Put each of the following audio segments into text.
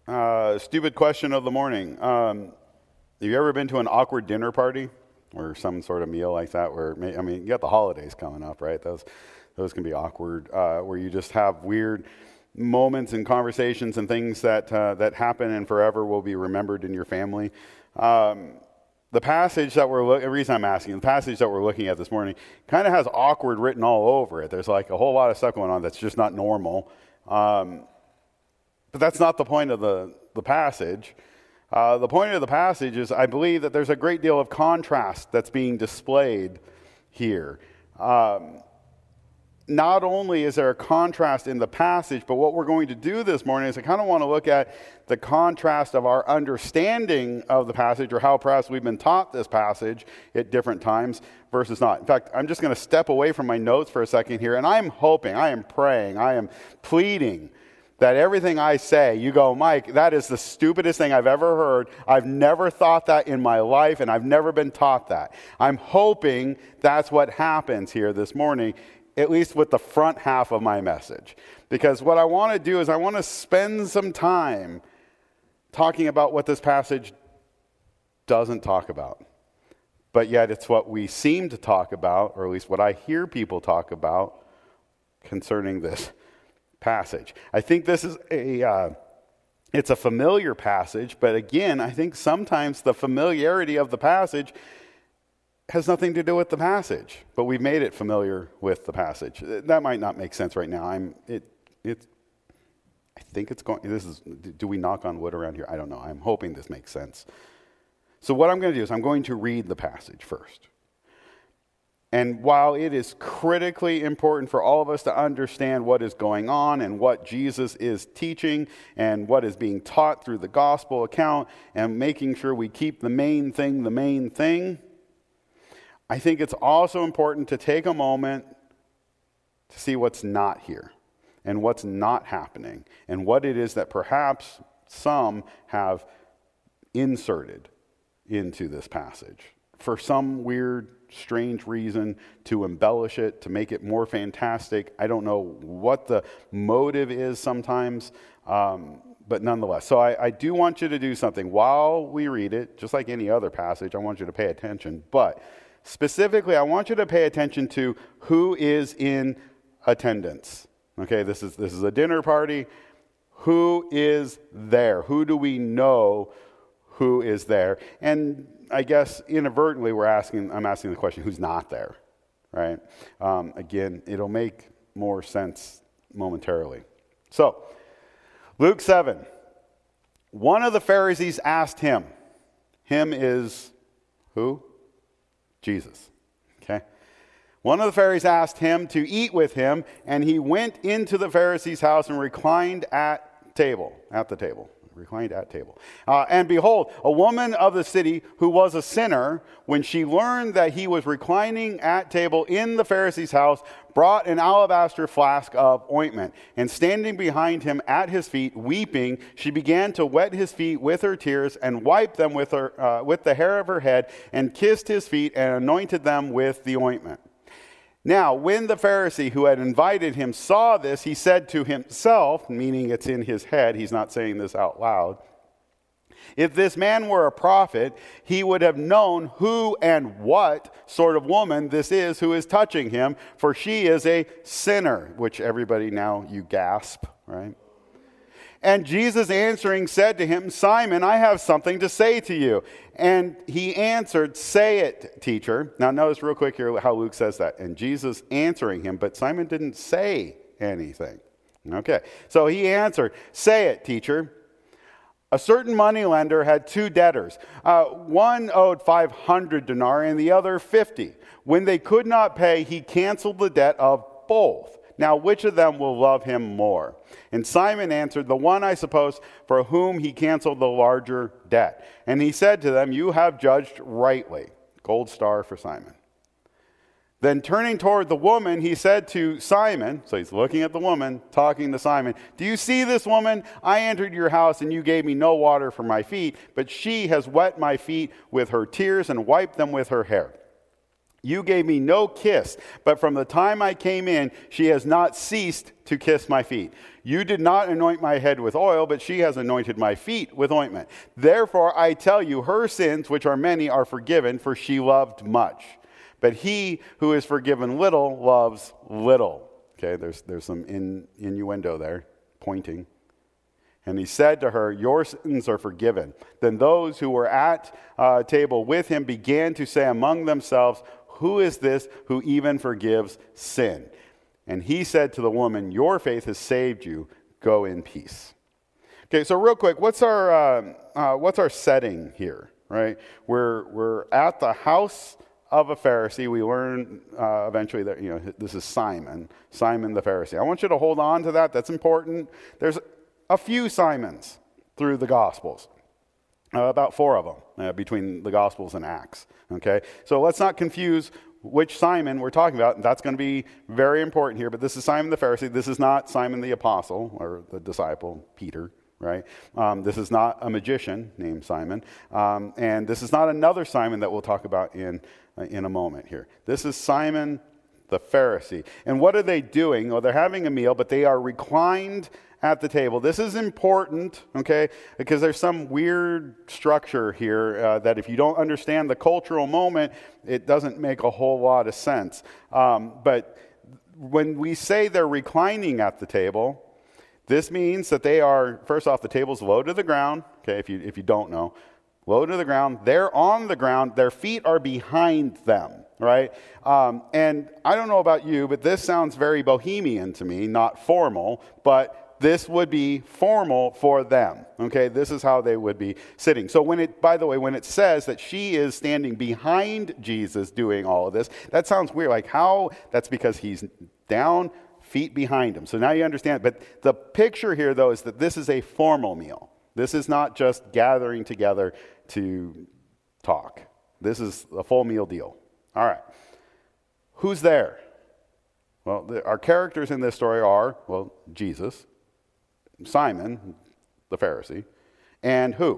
Stupid question of the morning. Have you ever been to an awkward dinner party or some sort of meal like that where, you got the holidays coming up, right? Those can be awkward, where you just have weird moments and conversations and things that happen and forever will be remembered in your family. The passage that the reason I'm asking, the passage that we're looking at this morning kind of has awkward written all over it. There's like a whole lot of stuff going on that's just not normal. But that's not the point of the passage. The point of the passage is I believe that there's a great deal of contrast that's being displayed here. Not only is there a contrast in the passage, but what we're going to do this morning is I kind of want to look at the contrast of our understanding of the passage, or how perhaps we've been taught this passage at different times versus not. In fact, I'm just going to step away from my notes for a second here, and I'm hoping, I am praying, I am pleading that everything I say, you go, Mike, that is the stupidest thing I've ever heard. I've never thought that in my life, and I've never been taught that. I'm hoping that's what happens here this morning, at least with the front half of my message. Because what I want to do is I want to spend some time talking about what this passage doesn't talk about. But yet it's what we seem to talk about, or at least what I hear people talk about concerning this passage. I think this is it's a familiar passage, but again, I think sometimes the familiarity of the passage has nothing to do with the passage, but we've made it familiar with the passage. That might not make sense right now. I think it's going, do we knock on wood around here? I don't know. I'm hoping this makes sense. So what I'm going to do is I'm going to read the passage first. And while it is critically important for all of us to understand what is going on and what Jesus is teaching and what is being taught through the gospel account and making sure we keep the main thing, I think it's also important to take a moment to see what's not here and what's not happening and what it is that perhaps some have inserted into this passage for some weird, strange reason, to embellish it, to make it more fantastic. I don't know what the motive is sometimes, but nonetheless. So I do want you to do something while we read it, just like any other passage. I want you to pay attention, but specifically, I want you to pay attention to who is in attendance. Okay, this is a dinner party. Who is there? Who do we know who is there? And I guess inadvertently I'm asking the question, who's not there, right? Again, it'll make more sense momentarily. So, Luke 7. One of the Pharisees asked him. Him is who? Jesus. Okay. One of the Pharisees asked him to eat with him, and he went into the Pharisee's house and reclined at the table. And behold, a woman of the city who was a sinner, when she learned that he was reclining at table in the Pharisee's house, brought an alabaster flask of ointment. And standing behind him at his feet, weeping, she began to wet his feet with her tears and wiped them with the hair of her head and kissed his feet and anointed them with the ointment. Now, when the Pharisee who had invited him saw this, he said to himself, meaning it's in his head, he's not saying this out loud, if this man were a prophet, he would have known who and what sort of woman this is who is touching him, for she is a sinner, which everybody now, you gasp, right? And Jesus answering said to him, Simon, I have something to say to you. And he answered, say it, teacher. Now notice real quick here how Luke says that. And Jesus answering him, but Simon didn't say anything. Okay, so he answered, say it, teacher. A certain moneylender had two debtors. One owed 500 denarii and the other 50. When they could not pay, he canceled the debt of both. Now, which of them will love him more? And Simon answered, the one, I suppose, for whom he canceled the larger debt. And he said to them, you have judged rightly. Gold star for Simon. Then turning toward the woman, he said to Simon, so he's looking at the woman, talking to Simon, do you see this woman? I entered your house and you gave me no water for my feet, but she has wet my feet with her tears and wiped them with her hair. You gave me no kiss, but from the time I came in, she has not ceased to kiss my feet. You did not anoint my head with oil, but she has anointed my feet with ointment. Therefore, I tell you, her sins, which are many, are forgiven, for she loved much. But he who is forgiven little loves little. Okay, there's some innuendo there, pointing. And he said to her, your sins are forgiven. Then those who were at table with him began to say among themselves, who is this who even forgives sin? And he said to the woman, your faith has saved you. Go in peace. Okay, so real quick, what's our setting here, right? We're at the house of a Pharisee. We learn eventually that this is Simon the Pharisee. I want you to hold on to that. That's important. There's a few Simons through the Gospels. About 4 of them between the Gospels and Acts. Okay, so let's not confuse which Simon we're talking about. That's going to be very important here. But this is Simon the Pharisee. This is not Simon the Apostle or the disciple Peter. Right? This is not a magician named Simon, and this is not another Simon that we'll talk about in a moment here. This is Simon the Pharisee. And what are they doing? Well, they're having a meal, but they are reclined at the table. This is important, okay, because there's some weird structure here that if you don't understand the cultural moment, it doesn't make a whole lot of sense. But when we say they're reclining at the table, this means that they are, first off, the table's low to the ground, okay, if you don't know. Low to the ground. They're on the ground. Their feet are behind them, right? And I don't know about you, but this sounds very bohemian to me, not formal, but this would be formal for them, okay? This is how they would be sitting. So when it says that she is standing behind Jesus doing all of this, that sounds weird. Like how? That's because he's down, feet behind him. So now you understand. But the picture here, though, is that this is a formal meal. This is not just gathering together to talk. This is a full meal deal. All right. Who's there? Well, our characters in this story are, well, Jesus, Simon, the Pharisee, and who?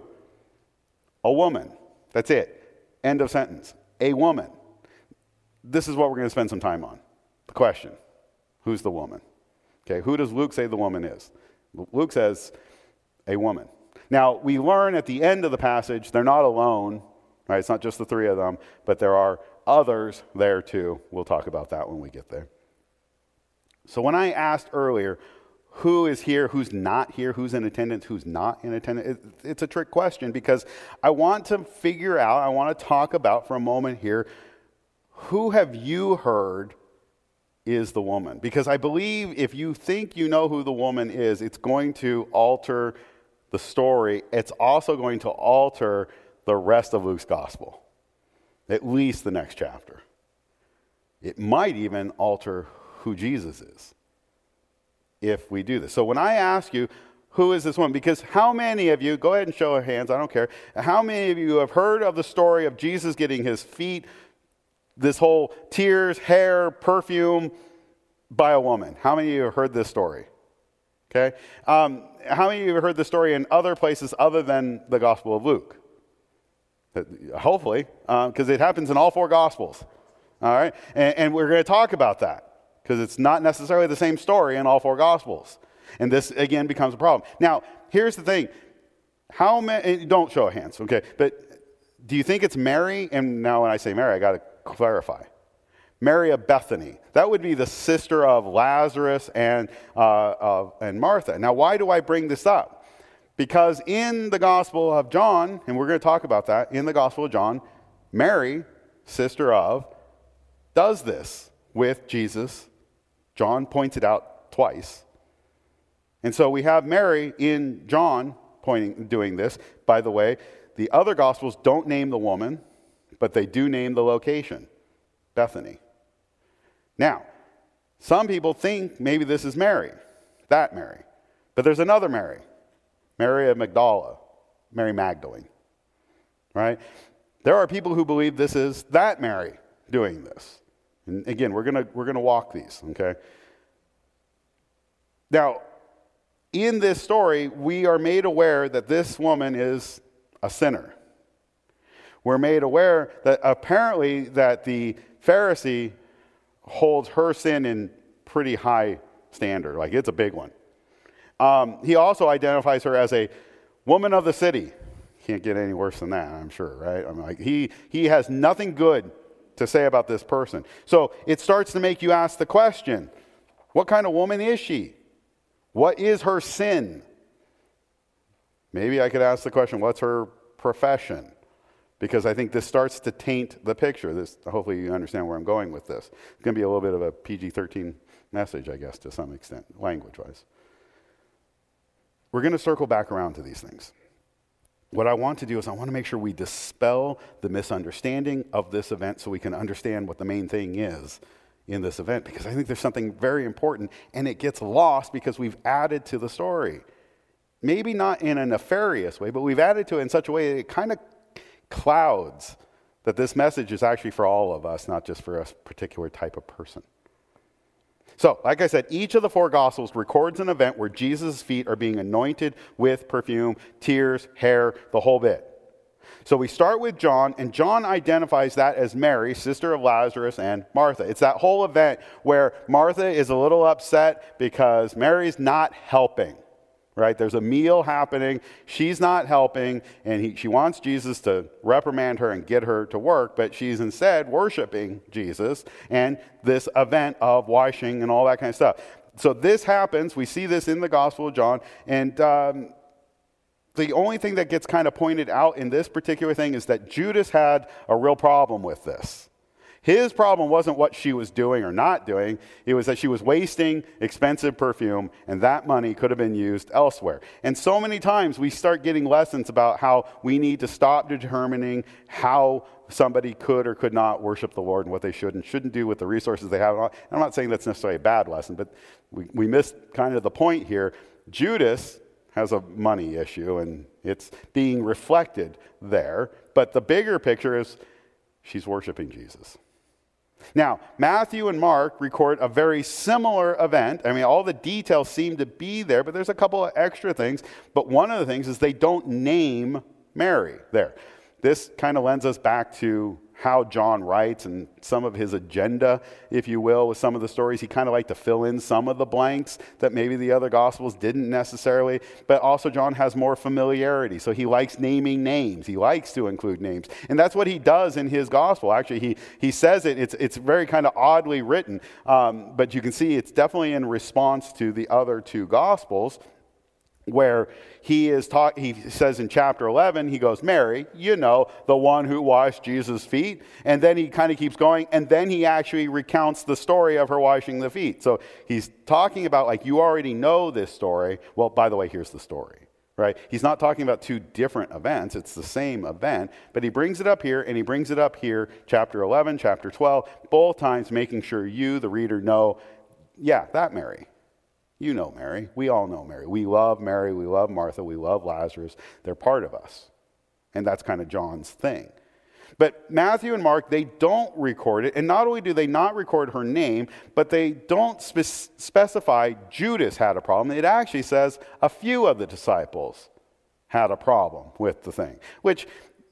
A woman. That's it. End of sentence. A woman. This is what we're going to spend some time on. The question. Who's the woman? Okay, who does Luke say the woman is? Luke says a woman. Now, we learn at the end of the passage, they're not alone, right? It's not just the 3 of them, but there are others there too. We'll talk about that when we get there. So when I asked earlier, who is here, who's not here, who's in attendance, who's not in attendance, it's a trick question because I want to figure out, I want to talk about for a moment here, who have you heard is the woman? Because I believe if you think you know who the woman is, it's going to alter the story. It's also going to alter the rest of Luke's gospel, at least the next chapter. It might even alter who Jesus is if we do this. So when I ask you, who is this woman? Because how many of you, go ahead and show of hands, I don't care, how many of you have heard of the story of Jesus getting his feet, this whole tears, hair, perfume by a woman? How many of you have heard this story? Okay. How many of you have heard this story in other places other than the Gospel of Luke? Hopefully, because it happens in all 4 Gospels. All right. And we're going to talk about that because it's not necessarily the same story in all 4 Gospels. And this, again, becomes a problem. Now, here's the thing. How many, don't show of hands, okay, but do you think it's Mary? And now when I say Mary, I got to clarify. Mary of Bethany. That would be the sister of Lazarus and Martha. Now, why do I bring this up? Because in the Gospel of John, and we're going to talk about that, in the Gospel of John, Mary, sister of, does this with Jesus. John points it out twice. And so we have Mary in John doing this. By the way, the other Gospels don't name the woman, but they do name the location, Bethany. Now, some people think maybe this is Mary, that Mary. But there's another Mary, Mary of Magdala, Mary Magdalene, right? There are people who believe this is that Mary doing this. And again, we're gonna walk these, okay? Now, in this story, we are made aware that this woman is a sinner. we're made aware that apparently that the Pharisee holds her sin in pretty high standard. Like, it's a big one. He also identifies her as a woman of the city. Can't get any worse than that, I'm sure, right? I'm like, he has nothing good to say about this person. So it starts to make you ask the question, what kind of woman is she? What is her sin? Maybe I could ask the question, what's her profession? Because I think this starts to taint the picture. Hopefully you understand where I'm going with this. It's going to be a little bit of a PG-13 message, I guess, to some extent, language-wise. We're going to circle back around to these things. What I want to do is I want to make sure we dispel the misunderstanding of this event so we can understand what the main thing is in this event, because I think there's something very important, and it gets lost because we've added to the story. Maybe not in a nefarious way, but we've added to it in such a way that it kind of clouds that this message is actually for all of us, not just for a particular type of person. So, like I said, each of the four Gospels records an event where Jesus' feet are being anointed with perfume, tears, hair, the whole bit. So we start with John, and John identifies that as Mary, sister of Lazarus, and Martha. It's that whole event where Martha is a little upset because Mary's not helping. Right? There's a meal happening. She's not helping, and she wants Jesus to reprimand her and get her to work, but she's instead worshiping Jesus and this event of washing and all that kind of stuff. So this happens. We see this in the Gospel of John, and the only thing that gets kind of pointed out in this particular thing is that Judas had a real problem with this. His problem wasn't what she was doing or not doing. It was that she was wasting expensive perfume, and that money could have been used elsewhere. And so many times we start getting lessons about how we need to stop determining how somebody could or could not worship the Lord and what they should and shouldn't do with the resources they have. I'm not saying that's necessarily a bad lesson, but we missed kind of the point here. Judas has a money issue, and it's being reflected there. But the bigger picture is she's worshiping Jesus. Now, Matthew and Mark record a very similar event. I mean, all the details seem to be there, but there's a couple of extra things. But one of the things is they don't name Mary there. This kind of lends us back to how John writes and some of his agenda, if you will, with some of the stories. He kind of liked to fill in some of the blanks that maybe the other Gospels didn't necessarily. But also John has more familiarity, so he likes naming names. He likes to include names. And that's what he does in his Gospel. Actually, he says it's very kind of oddly written, but you can see it's definitely in response to the other two Gospels, where he says in chapter 11, he goes, Mary, the one who washed Jesus' feet. And then he kind of keeps going, and then he actually recounts the story of her washing the feet. So he's talking about, like, you already know this story. Well, by the way, here's the story, right? He's not talking about two different events. It's the same event, but he brings it up here, and he brings it up here, chapter 11, chapter 12, both times making sure you, the reader, know, yeah, that Mary. You know Mary. We all know Mary. We love Mary. We love Martha. We love Lazarus. They're part of us. And that's kind of John's thing. But Matthew and Mark, they don't record it. And not only do they not record her name, but they don't specify Judas had a problem. It actually says a few of the disciples had a problem with the thing, which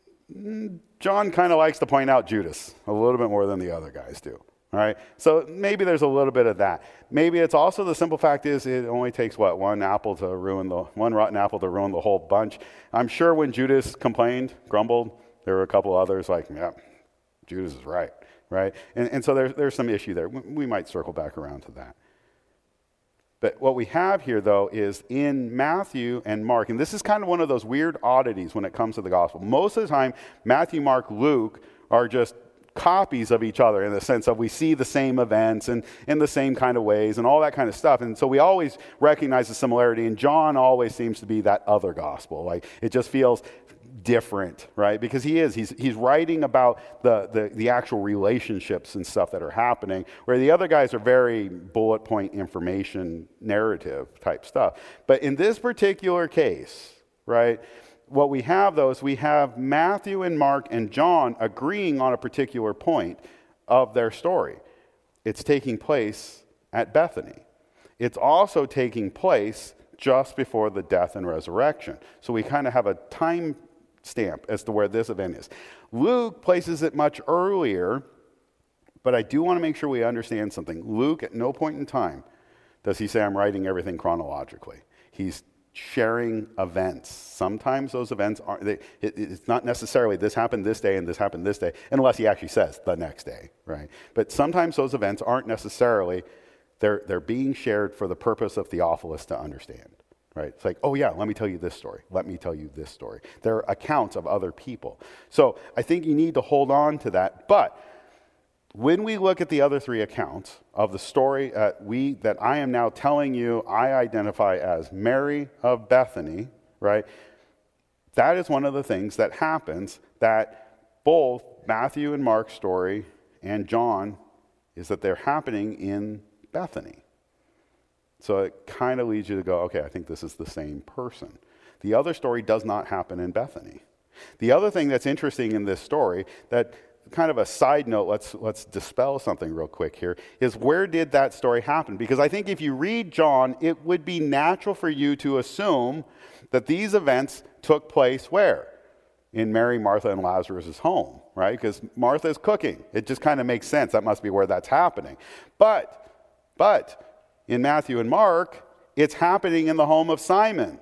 John kind of likes to point out Judas a little bit more than the other guys do. All right, so maybe there's a little bit of that. Maybe it's also the simple fact is it only takes one rotten apple to ruin the whole bunch. I'm sure when Judas complained, grumbled, there were a couple others like, yeah, Judas is right? And so there's some issue there. We might circle back around to that. But what we have here, though, is in Matthew and Mark, and this is kind of one of those weird oddities when it comes to the gospel. Most of the time, Matthew, Mark, Luke are just copies of each other in the sense of we see the same events and in the same kind of ways and all that kind of stuff. And so we always recognize the similarity, and John always seems to be that other gospel. Like, it just feels different, right? Because he's writing about the actual relationships and stuff that are happening, where the other guys are very bullet point information narrative type stuff. But in this particular case, right, what we have, though, is we have Matthew and Mark and John agreeing on a particular point of their story. It's taking place at Bethany. It's also taking place just before the death and resurrection. So we kind of have a time stamp as to where this event is. Luke places it much earlier, but I do want to make sure we understand something. Luke, at no point in time does he say, I'm writing everything chronologically. He's sharing events. Sometimes those events aren't, it's not necessarily this happened this day and this happened this day, unless he actually says the next day, right? But sometimes those events aren't necessarily, they're being shared for the purpose of Theophilus to understand, right? It's like, oh yeah, let me tell you this story. Let me tell you this story. They're accounts of other people. So I think you need to hold on to that. But when we look at the other three accounts of the story that I am now telling you, I identify as Mary of Bethany, right? That is one of the things that happens that both Matthew and Mark's story and John is that they're happening in Bethany. So it kind of leads you to go, okay, I think this is the same person. The other story does not happen in Bethany. The other thing that's interesting in this story that kind of a side note, let's dispel something real quick here, is where did that story happen? Because I think if you read John, it would be natural for you to assume that these events took place where? In Mary, Martha, and Lazarus' home, right? Because Martha's cooking. It just kind of makes sense. That must be where that's happening. But in Matthew and Mark, it's happening in the home of Simon.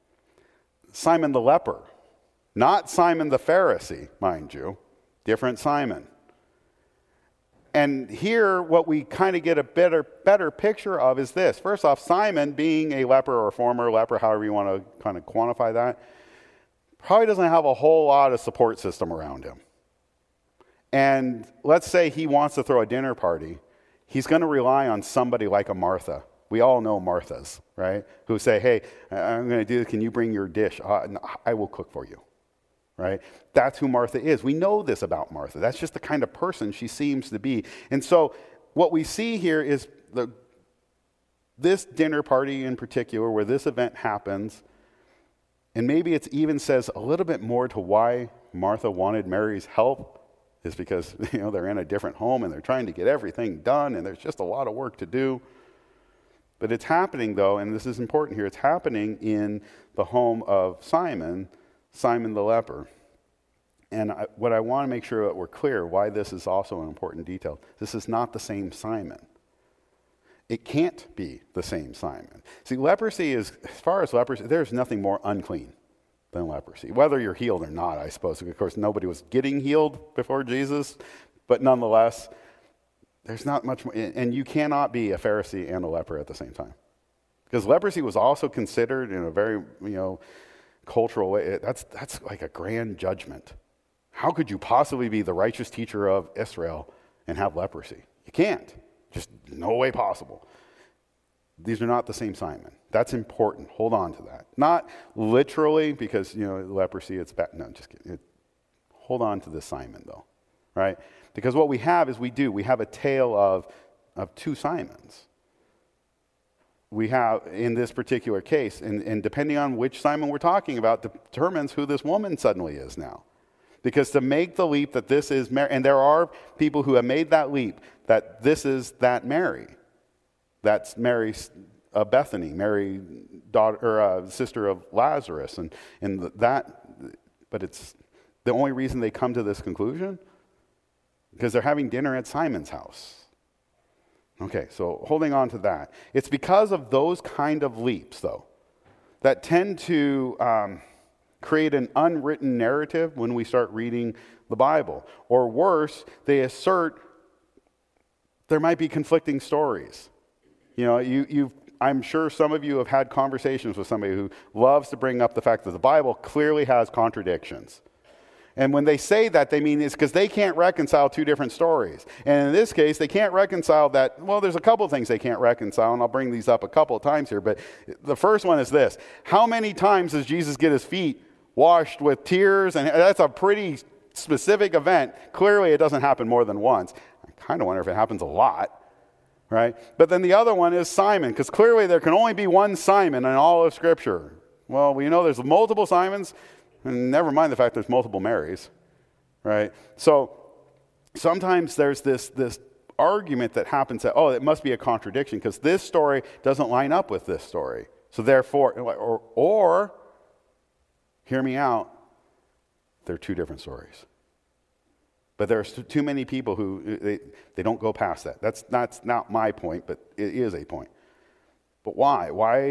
Simon the leper. Not Simon the Pharisee, mind you. Different Simon. And here, what we kind of get a better picture of is this. First off, Simon, being a leper or a former leper, however you want to kind of quantify that, probably doesn't have a whole lot of support system around him. And let's say he wants to throw a dinner party. He's going to rely on somebody like a Martha. We all know Marthas, right? Who say, hey, I'm going to do this. Can you bring your dish? I will cook for you. Right? That's who Martha is. We know this about Martha. That's just the kind of person she seems to be. And so what we see here is this dinner party in particular, where this event happens, and maybe it even says a little bit more to why Martha wanted Mary's help, is because they're in a different home and they're trying to get everything done and there's just a lot of work to do. But it's happening though, and this is important here, it's happening in the home of Simon the leper. And what I want to make sure that we're clear why this is also an important detail. This is not the same Simon. It can't be the same Simon. See, leprosy is, as far as leprosy, there's nothing more unclean than leprosy. Whether you're healed or not, I suppose. Of course, nobody was getting healed before Jesus, but nonetheless, there's not much more. And you cannot be a Pharisee and a leper at the same time. Because leprosy was also considered in a very, cultural way. That's like a grand judgment. How could you possibly be the righteous teacher of Israel and have leprosy? You can't. Just no way possible. These are not the same Simon. That's important. Hold on to that. Not literally because, leprosy, it's bad. No, just kidding. Hold on to this Simon, though, right? Because what we have is we have a tale of two Simons. We have, in this particular case, and depending on which Simon we're talking about, determines who this woman suddenly is now. Because to make the leap that this is Mary, and there are people who have made that leap, that this is that Mary. That's Mary of Bethany, Mary, daughter, sister of Lazarus. But it's the only reason they come to this conclusion? Because they're having dinner at Simon's house. Okay, so holding on to that. It's because of those kind of leaps, though, that tend to create an unwritten narrative when we start reading the Bible. Or worse, they assert there might be conflicting stories. I'm sure some of you have had conversations with somebody who loves to bring up the fact that the Bible clearly has contradictions. And when they say that, they mean it's because they can't reconcile two different stories. And in this case, they can't reconcile that. Well, there's a couple of things they can't reconcile, and I'll bring these up a couple of times here. But the first one is this. How many times does Jesus get his feet washed with tears? And that's a pretty specific event. Clearly, it doesn't happen more than once. I kind of wonder if it happens a lot. Right? But then the other one is Simon, because clearly there can only be one Simon in all of Scripture. Well, we know there's multiple Simons, and never mind the fact there's multiple Marys. Right? So sometimes there's this argument that happens that, it must be a contradiction, because this story doesn't line up with this story. So therefore, or hear me out, they're two different stories. But there's too many people who, they don't go past that. That's not my point, but it is a point. But why?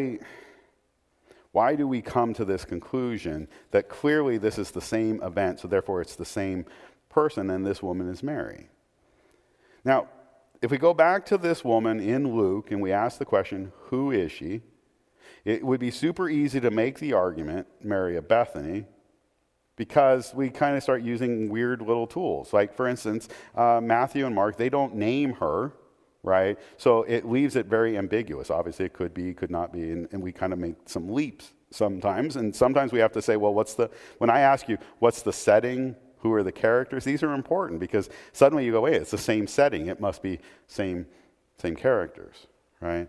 Why do we come to this conclusion that clearly this is the same event, so therefore it's the same person, and this woman is Mary? Now, if we go back to this woman in Luke and we ask the question, who is she? It would be super easy to make the argument, Mary of Bethany, because we kind of start using weird little tools. Like, for instance, Matthew and Mark, they don't name her, right? So it leaves it very ambiguous. Obviously, it could be, could not be, and we kind of make some leaps sometimes. And sometimes we have to say, well, when I ask you, what's the setting? Who are the characters? These are important because suddenly you go, wait, it's the same setting. It must be same characters, right?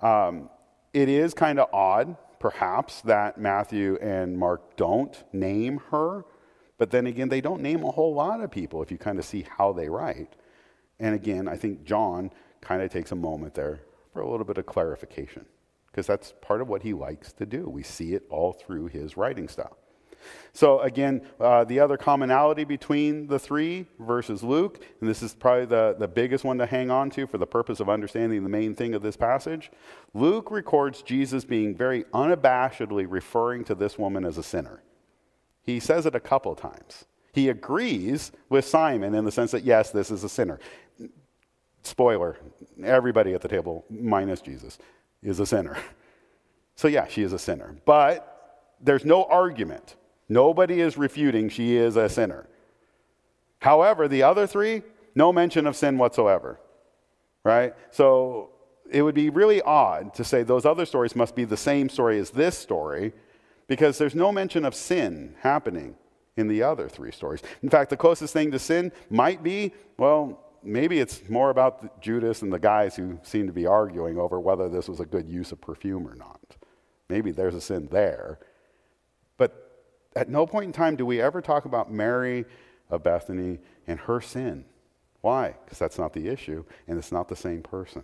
It is kind of odd, perhaps, that Matthew and Mark don't name her. But then again, they don't name a whole lot of people if you kind of see how they write. And again, I think John kind of takes a moment there for a little bit of clarification, because that's part of what he likes to do. We see it all through his writing style. So again, the other commonality between the three versus Luke, and this is probably the biggest one to hang on to for the purpose of understanding the main thing of this passage, Luke records Jesus being very unabashedly referring to this woman as a sinner. He says it a couple times. He agrees with Simon in the sense that, yes, this is a sinner. Spoiler, everybody at the table, minus Jesus, is a sinner. So yeah, she is a sinner. But there's no argument. Nobody is refuting she is a sinner. However, the other three, no mention of sin whatsoever, right? So it would be really odd to say those other stories must be the same story as this story, because there's no mention of sin happening in the other three stories. In fact, the closest thing to sin might be, well, maybe it's more about Judas and the guys who seem to be arguing over whether this was a good use of perfume or not. Maybe there's a sin there. But at no point in time do we ever talk about Mary of Bethany and her sin. Why? Because that's not the issue, and it's not the same person.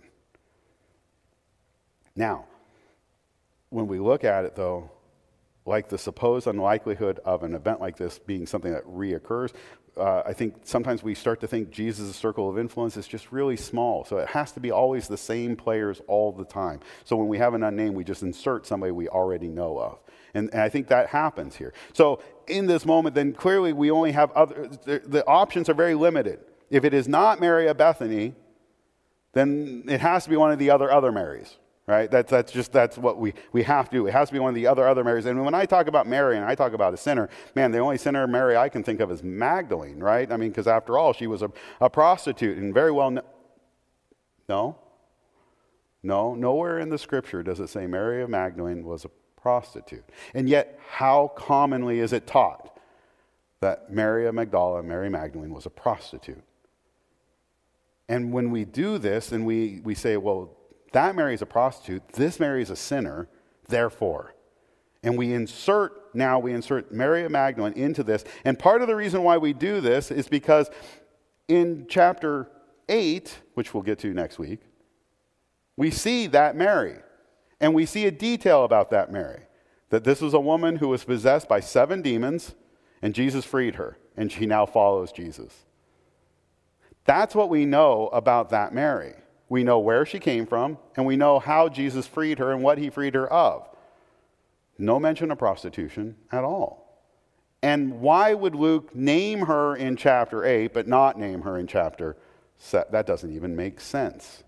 Now, when we look at it, though, like the supposed unlikelihood of an event like this being something that reoccurs, I think sometimes we start to think Jesus' circle of influence is just really small. So it has to be always the same players all the time. So when we have an unnamed, we just insert somebody we already know of. And I think that happens here. So in this moment, then clearly we only have the options are very limited. If it is not Mary of Bethany, then it has to be one of the other Marys. Right? That's what we have to do. It has to be one of the other Marys. And when I talk about Mary and I talk about a sinner, man, the only sinner Mary I can think of is Magdalene, right? I mean, because after all, she was a prostitute and very well No, nowhere in the scripture does it say Mary of Magdalene was a prostitute. And yet, how commonly is it taught that Mary of Magdala, Mary Magdalene, was a prostitute? And when we do this and we say, well, that Mary is a prostitute, this Mary is a sinner, therefore. And we insert Mary of Magdalene into this. And part of the reason why we do this is because in chapter 8, which we'll get to next week, we see that Mary. And we see a detail about that Mary. That this was a woman who was possessed by 7 demons, and Jesus freed her. And she now follows Jesus. That's what we know about that Mary. We know where she came from, and we know how Jesus freed her and what he freed her of. No mention of prostitution at all. And why would Luke name her in chapter 8, but not name her in chapter 7? That doesn't even make sense.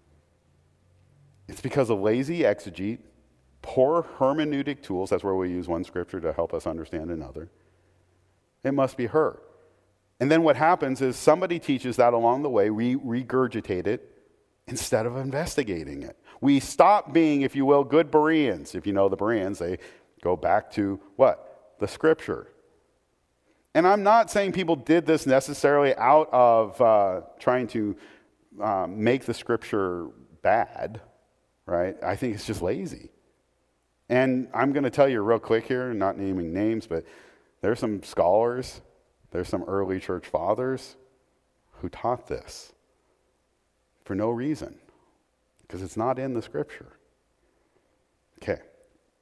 It's because of lazy exegete, poor hermeneutic tools. That's where we use one scripture to help us understand another. It must be her. And then what happens is somebody teaches that along the way, we regurgitate it, instead of investigating it. We stop being, if you will, good Bereans. If you know the Bereans, they go back to what? The scripture. And I'm not saying people did this necessarily out of trying to make the scripture bad, right? I think it's just lazy. And I'm going to tell you real quick here, not naming names, but there's some scholars, there's some early church fathers who taught this. For no reason, because it's not in the scripture. Okay.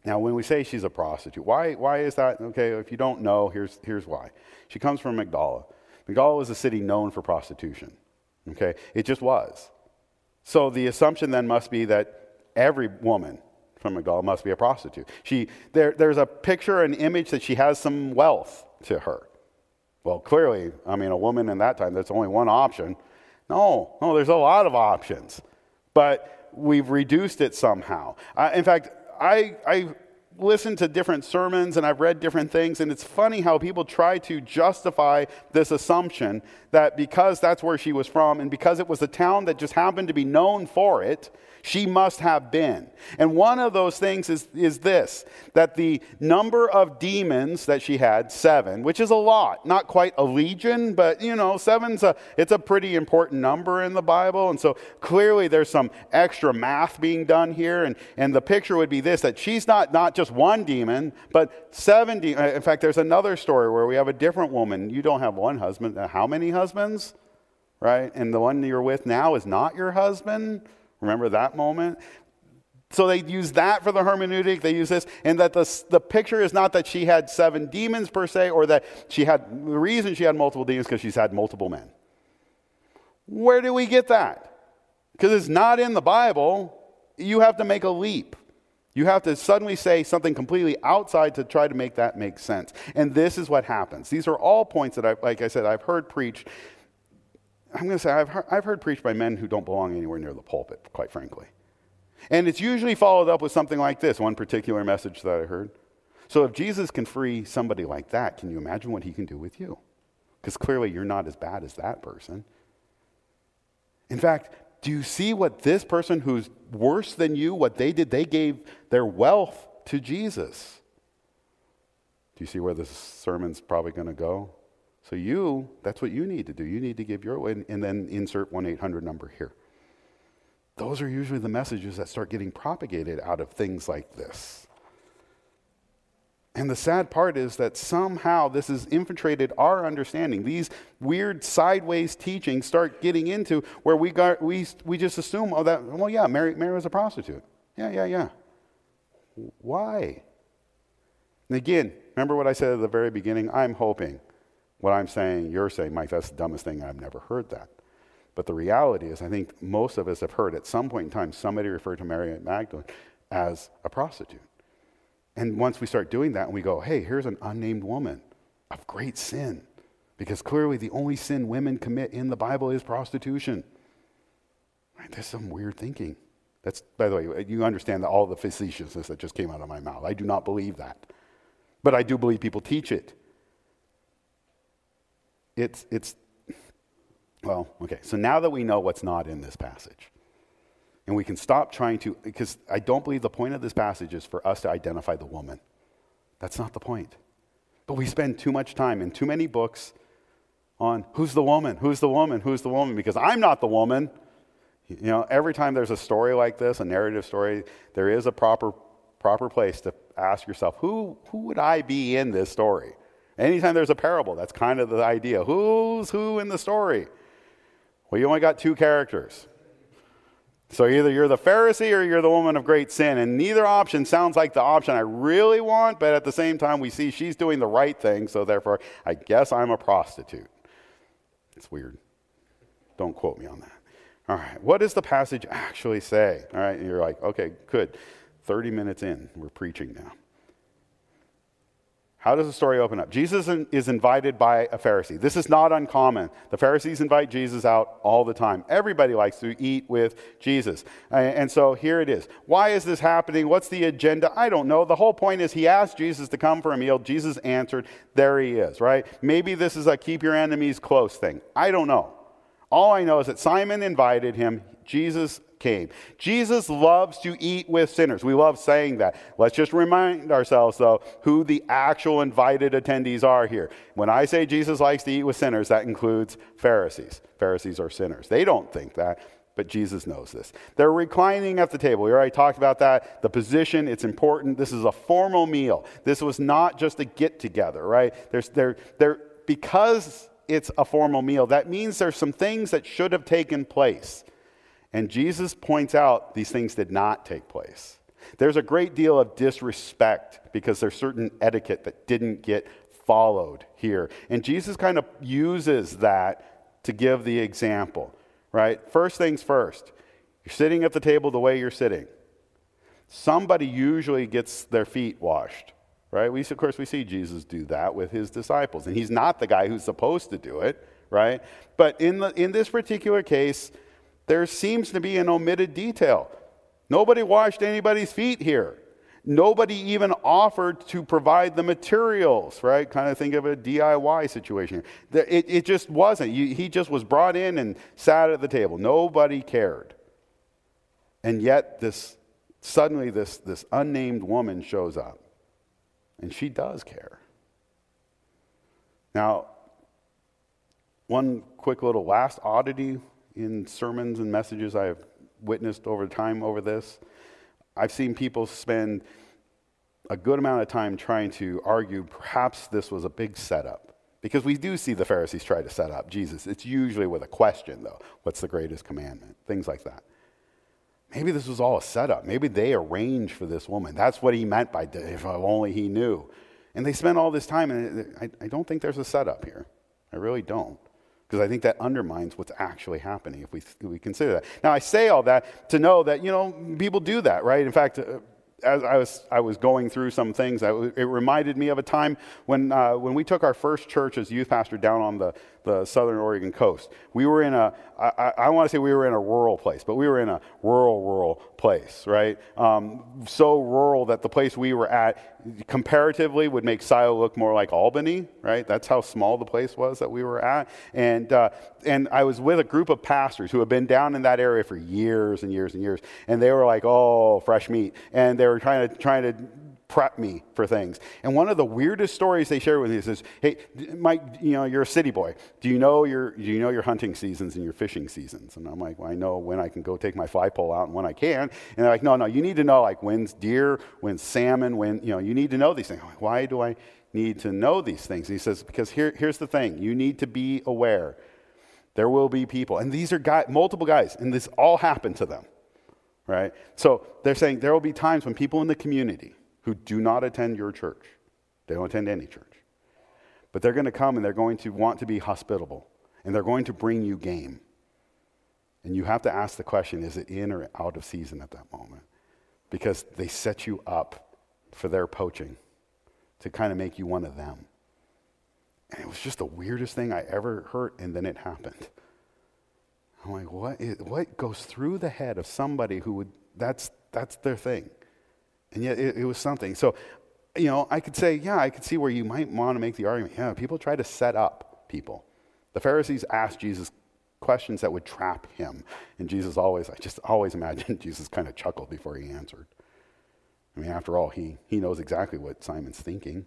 Now, when we say she's a prostitute, why is that? Okay, if you don't know, here's why. She comes from Magdala. Magdala was a city known for prostitution. Okay, it just was. So the assumption then must be that every woman from Magdala must be a prostitute. There's a picture, an image that she has some wealth to her. Well, clearly, I mean, a woman in that time, that's only one option. No, there's a lot of options. But we've reduced it somehow. In fact, I listened to different sermons and I've read different things, and it's funny how people try to justify this assumption that because that's where she was from and because it was a town that just happened to be known for it, she must have been. And one of those things is this, that the number of demons that she had, 7, which is a lot, not quite a legion, but 7's it's a pretty important number in the Bible. And so clearly there's some extra math being done here. And the picture would be this, that she's not just one demon, but 7 demons. In fact, there's another story where we have a different woman. You don't have one husband. How many husbands? Right? And the one you're with now is not your husband. Remember that moment? So they use that for the hermeneutic. They use this, and that the picture is not that she had 7 demons per se, or that the reason she had multiple demons because she's had multiple men. Where do we get that? Because it's not in the Bible. You have to make a leap. You have to suddenly say something completely outside to try to make that make sense. And this is what happens. These are all points that like I said, I've heard preached. I'm going to say I've heard preached by men who don't belong anywhere near the pulpit, quite frankly. And it's usually followed up with something like this, one particular message that I heard. So if Jesus can free somebody like that, can you imagine what he can do with you? Because clearly you're not as bad as that person. In fact, do you see what this person who's worse than you, what they did? They gave their wealth to Jesus. Do you see where this sermon's probably going to go? So that's what you need to do. You need to give your, and then insert 1-800 number here. Those are usually the messages that start getting propagated out of things like this. And the sad part is that somehow this has infiltrated our understanding. These weird sideways teachings start getting into where we just assume, Mary was a prostitute. Yeah. Why? And again, remember what I said at the very beginning? I'm hoping what I'm saying, you're saying, Mike, that's the dumbest thing. I've never heard that. But the reality is, I think most of us have heard at some point in time somebody refer to Mary Magdalene as a prostitute. And once we start doing that and we go, hey, here's an unnamed woman of great sin, because clearly the only sin women commit in the Bible is prostitution. Right? There's some weird thinking. That's, by the way, you understand that all the facetiousness that just came out of my mouth. I do not believe that. But I do believe people teach it. So now that we know what's not in this passage, and we can stop trying to, because I don't believe the point of this passage is for us to identify the woman. That's not the point. But we spend too much time in too many books on who's the woman, because I'm not the woman. Every time there's a story like this, a narrative story, there is a proper place to ask yourself, who would I be in this story? Anytime there's a parable, that's kind of the idea. Who's who in the story? Well, you only got 2 characters. So either you're the Pharisee or you're the woman of great sin, and neither option sounds like the option I really want, but at the same time we see she's doing the right thing, so therefore I guess I'm a prostitute. It's weird. Don't quote me on that. All right, what does the passage actually say? All right, and you're like, okay, good. 30 minutes in, we're preaching now. How does the story open up? Jesus is invited by a Pharisee. This is not uncommon. The Pharisees invite Jesus out all the time. Everybody likes to eat with Jesus. And so here it is. Why is this happening? What's the agenda? I don't know. The whole point is he asked Jesus to come for a meal. Jesus answered. There he is, right? Maybe this is a keep your enemies close thing. I don't know. All I know is that Simon invited him. Jesus came. Jesus loves to eat with sinners. We love saying that. Let's just remind ourselves, though, who the actual invited attendees are here. When I say Jesus likes to eat with sinners, that includes Pharisees. Pharisees are sinners. They don't think that, but Jesus knows this. They're reclining at the table. We already talked about that. The position, it's important. This is a formal meal. This was not just a get-together, right? Because it's a formal meal, that means there's some things that should have taken place. And Jesus points out these things did not take place. There's a great deal of disrespect because there's certain etiquette that didn't get followed here. And Jesus kind of uses that to give the example, right? First things first, you're sitting at the table the way you're sitting. Somebody usually gets their feet washed, right? Of course, we see Jesus do that with his disciples, and he's not the guy who's supposed to do it, right? But in this particular case, there seems to be an omitted detail. Nobody washed anybody's feet here. Nobody even offered to provide the materials, right? Kind of think of a DIY situation. It just wasn't. He just was brought in and sat at the table. Nobody cared. And yet suddenly this unnamed woman shows up. And she does care. Now, one quick little last oddity in sermons and messages I have witnessed over time over this. I've seen people spend a good amount of time trying to argue perhaps this was a big setup. Because we do see the Pharisees try to set up Jesus. It's usually with a question, though. What's the greatest commandment? Things like that. Maybe this was all a setup. Maybe they arranged for this woman. That's what he meant by, if only he knew. And they spent all this time, and I don't think there's a setup here. I really don't. Because I think that undermines what's actually happening if we consider that. Now, I say all that to know that, people do that, right? In fact, as I was going through some things, it reminded me of a time when we took our first church as youth pastor down on the southern Oregon coast. We were in I want to say we were in a rural place, but we were in a rural place, right? So rural that the place we were at comparatively would make Scio look more like Albany, right? That's how small the place was that we were at. And I was with a group of pastors who had been down in that area for years and years and years. And they were like, oh, fresh meat. And they were trying to prep me for things. And one of the weirdest stories they shared with me is, hey, Mike, you're a city boy. Do you know your hunting seasons and your fishing seasons? And I'm like, well, I know when I can go take my fly pole out and when I can. And they're like, no, you need to know like when's deer, when's salmon, when, you need to know these things. I'm like, why do I need to know these things? And he says, because here's the thing. You need to be aware. There will be people. And these are multiple guys, and this all happened to them, right? So they're saying there will be times when people in the community who do not attend your church, they don't attend any church, but they're going to come and they're going to want to be hospitable, and they're going to bring you game. And you have to ask the question, is it in or out of season at that moment? Because they set you up for their poaching to kind of make you one of them. And it was just the weirdest thing I ever heard, and then it happened. I'm like, what goes through the head of somebody who would, that's their thing. And yet it was something. So, I could say, I could see where you might want to make the argument. Yeah, people try to set up people. The Pharisees asked Jesus questions that would trap him. And Jesus I just always imagined Jesus kind of chuckled before he answered. I mean, after all, he knows exactly what Simon's thinking.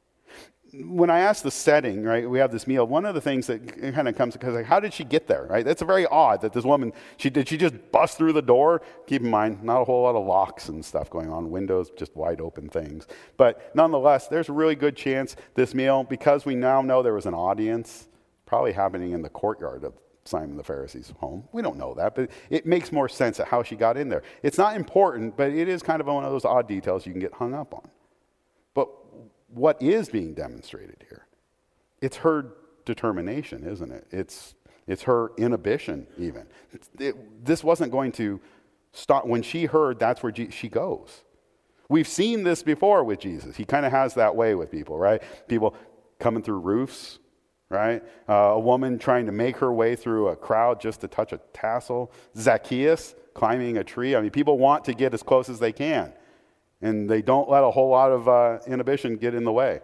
When I ask the setting, right, we have this meal, one of the things that kind of comes, because how did she get there, right? That's very odd that this woman, did she just bust through the door? Keep in mind, not a whole lot of locks and stuff going on, windows, just wide open things. But nonetheless, there's a really good chance this meal, because we now know there was an audience, probably happening in the courtyard of Simon the Pharisee's home. We don't know that, but it makes more sense at how she got in there. It's not important, but it is kind of one of those odd details you can get hung up on. But what is being demonstrated here? It's her determination, isn't it? It's her inhibition even. This wasn't going to stop. When she heard, that's where she goes. We've seen this before with Jesus. He kind of has that way with people, right? People coming through roofs, right? A woman trying to make her way through a crowd just to touch a tassel. Zacchaeus climbing a tree. I mean, people want to get as close as they can. And they don't let a whole lot of inhibition get in the way.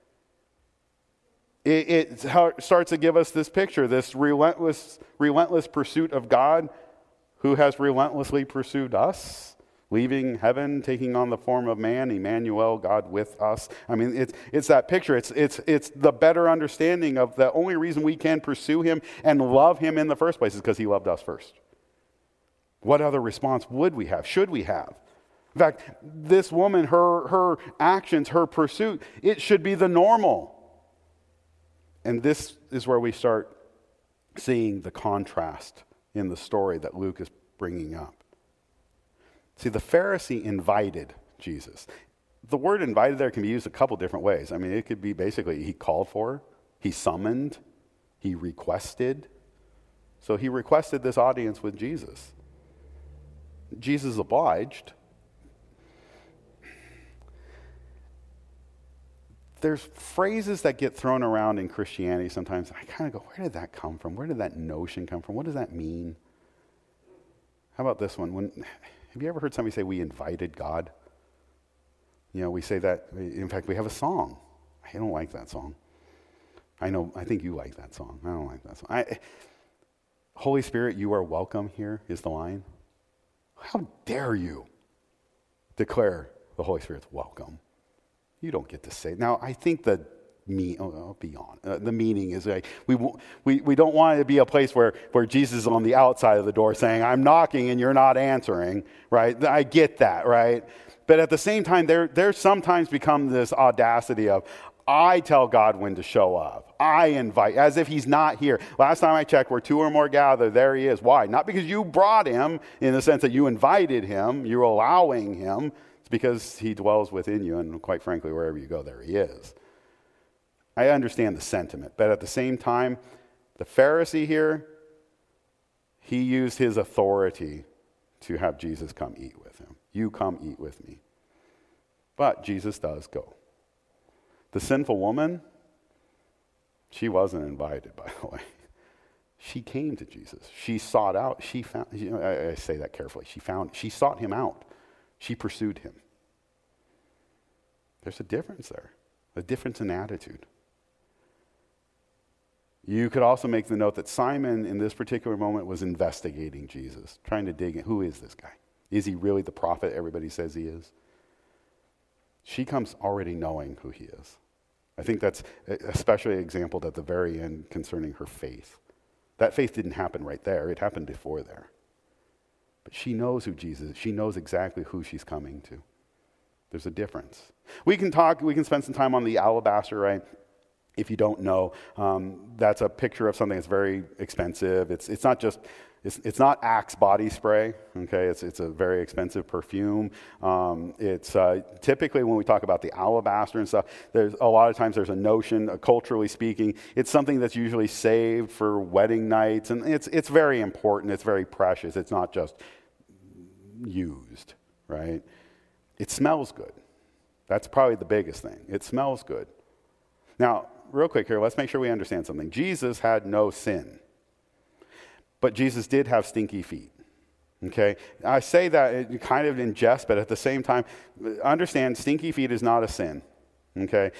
It starts to give us this picture, this relentless pursuit of God who has relentlessly pursued us, leaving heaven, taking on the form of man, Emmanuel, God with us. I mean, it's that picture. It's the better understanding of the only reason we can pursue him and love him in the first place is because he loved us first. What other response would we have, should we have? In fact, this woman, her actions, her pursuit, it should be the normal. And this is where we start seeing the contrast in the story that Luke is bringing up. See, the Pharisee invited Jesus. The word invited there can be used a couple different ways. I mean, it could be basically he called for, he summoned, he requested. So he requested this audience with Jesus. Jesus obliged. There's phrases that get thrown around in Christianity sometimes. I kind of go, where did that come from? Where did that notion come from? What does that mean? How about this one? Have you ever heard somebody say, we invited God? You know, we say that. In fact, we have a song. I don't like that song. I think you like that song. I don't like that song. Holy Spirit, you are welcome here is the line. How dare you declare the Holy Spirit's welcome? You don't get to say. Now, I think the meaning is like we don't want it to be a place where Jesus is on the outside of the door saying, I'm knocking and you're not answering, right? I get that, right? But at the same time, there sometimes become this audacity of, I tell God when to show up. I invite, as if he's not here. Last time I checked, where two or more gather, there he is. Why? Not because you brought him in the sense that you invited him, you're allowing him. It's because he dwells within you, and quite frankly, wherever you go, there he is. I understand the sentiment, but at the same time, the Pharisee here, he used his authority to have Jesus come eat with him. You come eat with me. But Jesus does go. The sinful woman, she wasn't invited, by the way. She came to Jesus. She sought out, she found, I say that carefully. She sought him out. She pursued him. There's a difference there, a difference in attitude. You could also make the note that Simon, in this particular moment, was investigating Jesus, trying to dig in. Who is this guy? Is he really the prophet everybody says he is? She comes already knowing who he is. I think that's especially exampled at the very end concerning her faith. That faith didn't happen right there. It happened before there. But she knows who Jesus is. She knows exactly who she's coming to. There's a difference. We can spend some time on the alabaster, right? If you don't know, that's a picture of something that's very expensive. It's not Axe body spray, okay? It's a very expensive perfume. It's typically when we talk about the alabaster and stuff, there's a lot of times there's a notion, culturally speaking, it's something that's usually saved for wedding nights, and it's very important. It's very precious. It's not just used, right? It smells good. That's probably the biggest thing. It smells good. Now, real quick here, let's make sure we understand something. Jesus had no sin. But Jesus did have stinky feet, okay? I say that kind of in jest, but at the same time, understand stinky feet is not a sin, okay?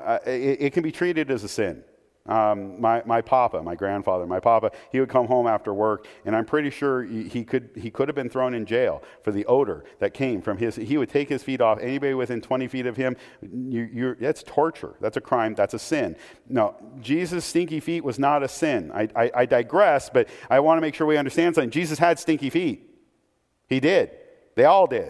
It can be treated as a sin. My grandfather, he would come home after work, and I'm pretty sure he could have been thrown in jail for the odor that came from he would take his feet off. Anybody within 20 feet of him, that's torture. That's a crime. That's a sin. No, Jesus' stinky feet was not a sin. I digress, but I want to make sure we understand something. Jesus had stinky feet. He did. They all did,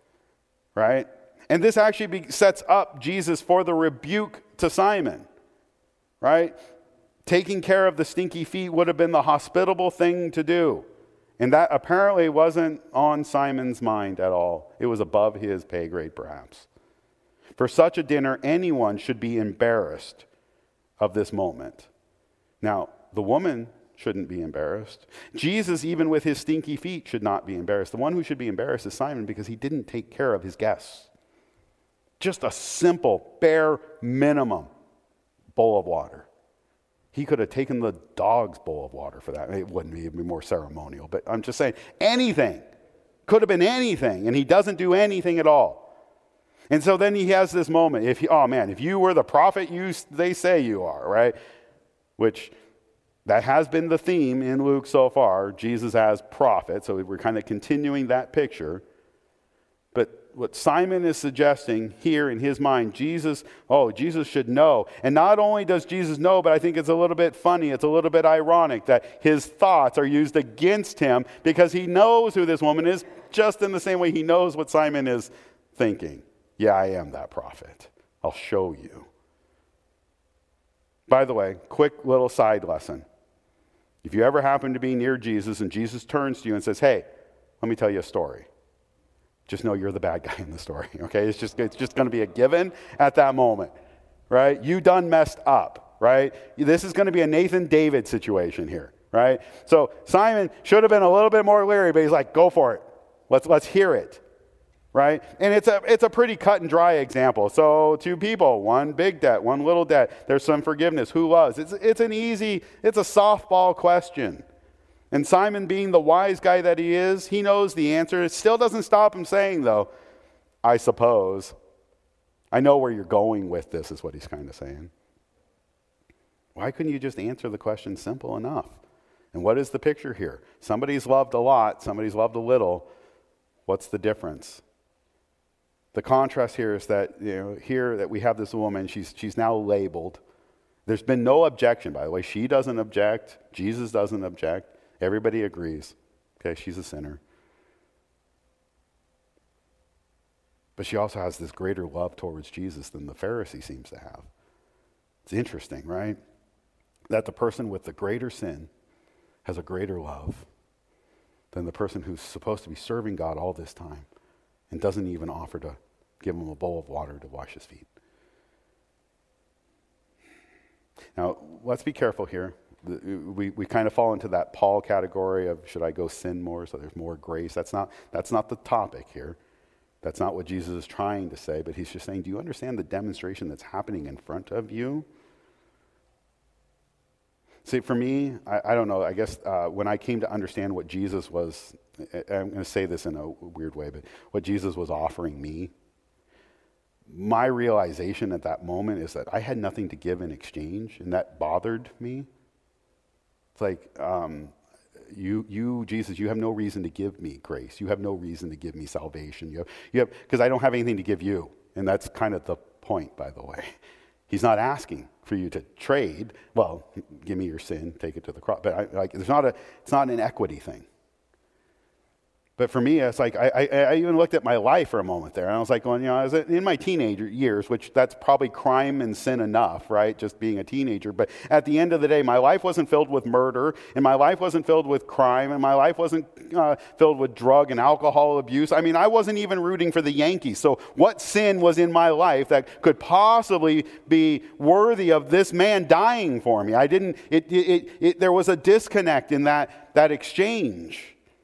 right? And this actually sets up Jesus for the rebuke to Simon. Right? Taking care of the stinky feet would have been the hospitable thing to do. And that apparently wasn't on Simon's mind at all. It was above his pay grade, perhaps. For such a dinner, anyone should be embarrassed of this moment. Now, the woman shouldn't be embarrassed. Jesus, even with his stinky feet, should not be embarrassed. The one who should be embarrassed is Simon because he didn't take care of his guests. Just a simple, bare minimum bowl of water. He could have taken the dog's bowl of water for that. It wouldn't be, it'd be more ceremonial, but I'm just saying, anything. Could have been anything, and he doesn't do anything at all. And so then he has this moment. If you were the prophet they say you are, right? Which, that has been the theme in Luke so far, Jesus as prophet, so we're kind of continuing that picture. But what Simon is suggesting here in his mind, Jesus should know. And not only does Jesus know, but I think it's a little bit funny, it's a little bit ironic that his thoughts are used against him because he knows who this woman is, just in the same way he knows what Simon is thinking. Yeah, I am that prophet. I'll show you. By the way, quick little side lesson. If you ever happen to be near Jesus and Jesus turns to you and says, hey, let me tell you a story. just know you're the bad guy in the story, okay? It's just going to be a given at that moment, right? You done messed up, right? This is going to be a Nathan David situation here, right? So Simon should have been a little bit more leery, but he's like, go for it. Let's hear it, right? And it's a pretty cut and dry example. So two people, one big debt, one little debt. There's some forgiveness. Who loves? It's a softball question. And Simon, being the wise guy that he is, he knows the answer. It still doesn't stop him saying, though, I suppose. I know where you're going with this, is what he's kind of saying. Why couldn't you just answer the question simple enough? And what is the picture here? Somebody's loved a lot, somebody's loved a little. What's the difference? The contrast here is that, here that we have this woman, she's now labeled. There's been no objection, by the way. She doesn't object. Jesus doesn't object. Everybody agrees. Okay, she's a sinner. But she also has this greater love towards Jesus than the Pharisee seems to have. It's interesting, right? That the person with the greater sin has a greater love than the person who's supposed to be serving God all this time and doesn't even offer to give him a bowl of water to wash his feet. Now, let's be careful here. We kind of fall into that Paul category of, should I go sin more so there's more grace? That's not the topic here. That's not what Jesus is trying to say, but he's just saying, do you understand the demonstration that's happening in front of you? See, for me, I don't know, I guess when I came to understand what Jesus was, I'm going to say this in a weird way, but what Jesus was offering me, my realization at that moment is that I had nothing to give in exchange, and that bothered me. It's like, you, Jesus, you have no reason to give me grace. You have no reason to give me salvation. You have, because I don't have anything to give you. And that's kind of the point, by the way. He's not asking for you to trade. Well, give me your sin, take it to the cross. But it's not an equity thing. But for me, it's like, I even looked at my life for a moment there, and I was like, going, I was in my teenager years, which that's probably crime and sin enough, right? Just being a teenager. But at the end of the day, my life wasn't filled with murder, and my life wasn't filled with crime, and my life wasn't filled with drug and alcohol abuse. I mean, I wasn't even rooting for the Yankees. So what sin was in my life that could possibly be worthy of this man dying for me? There was a disconnect in that exchange.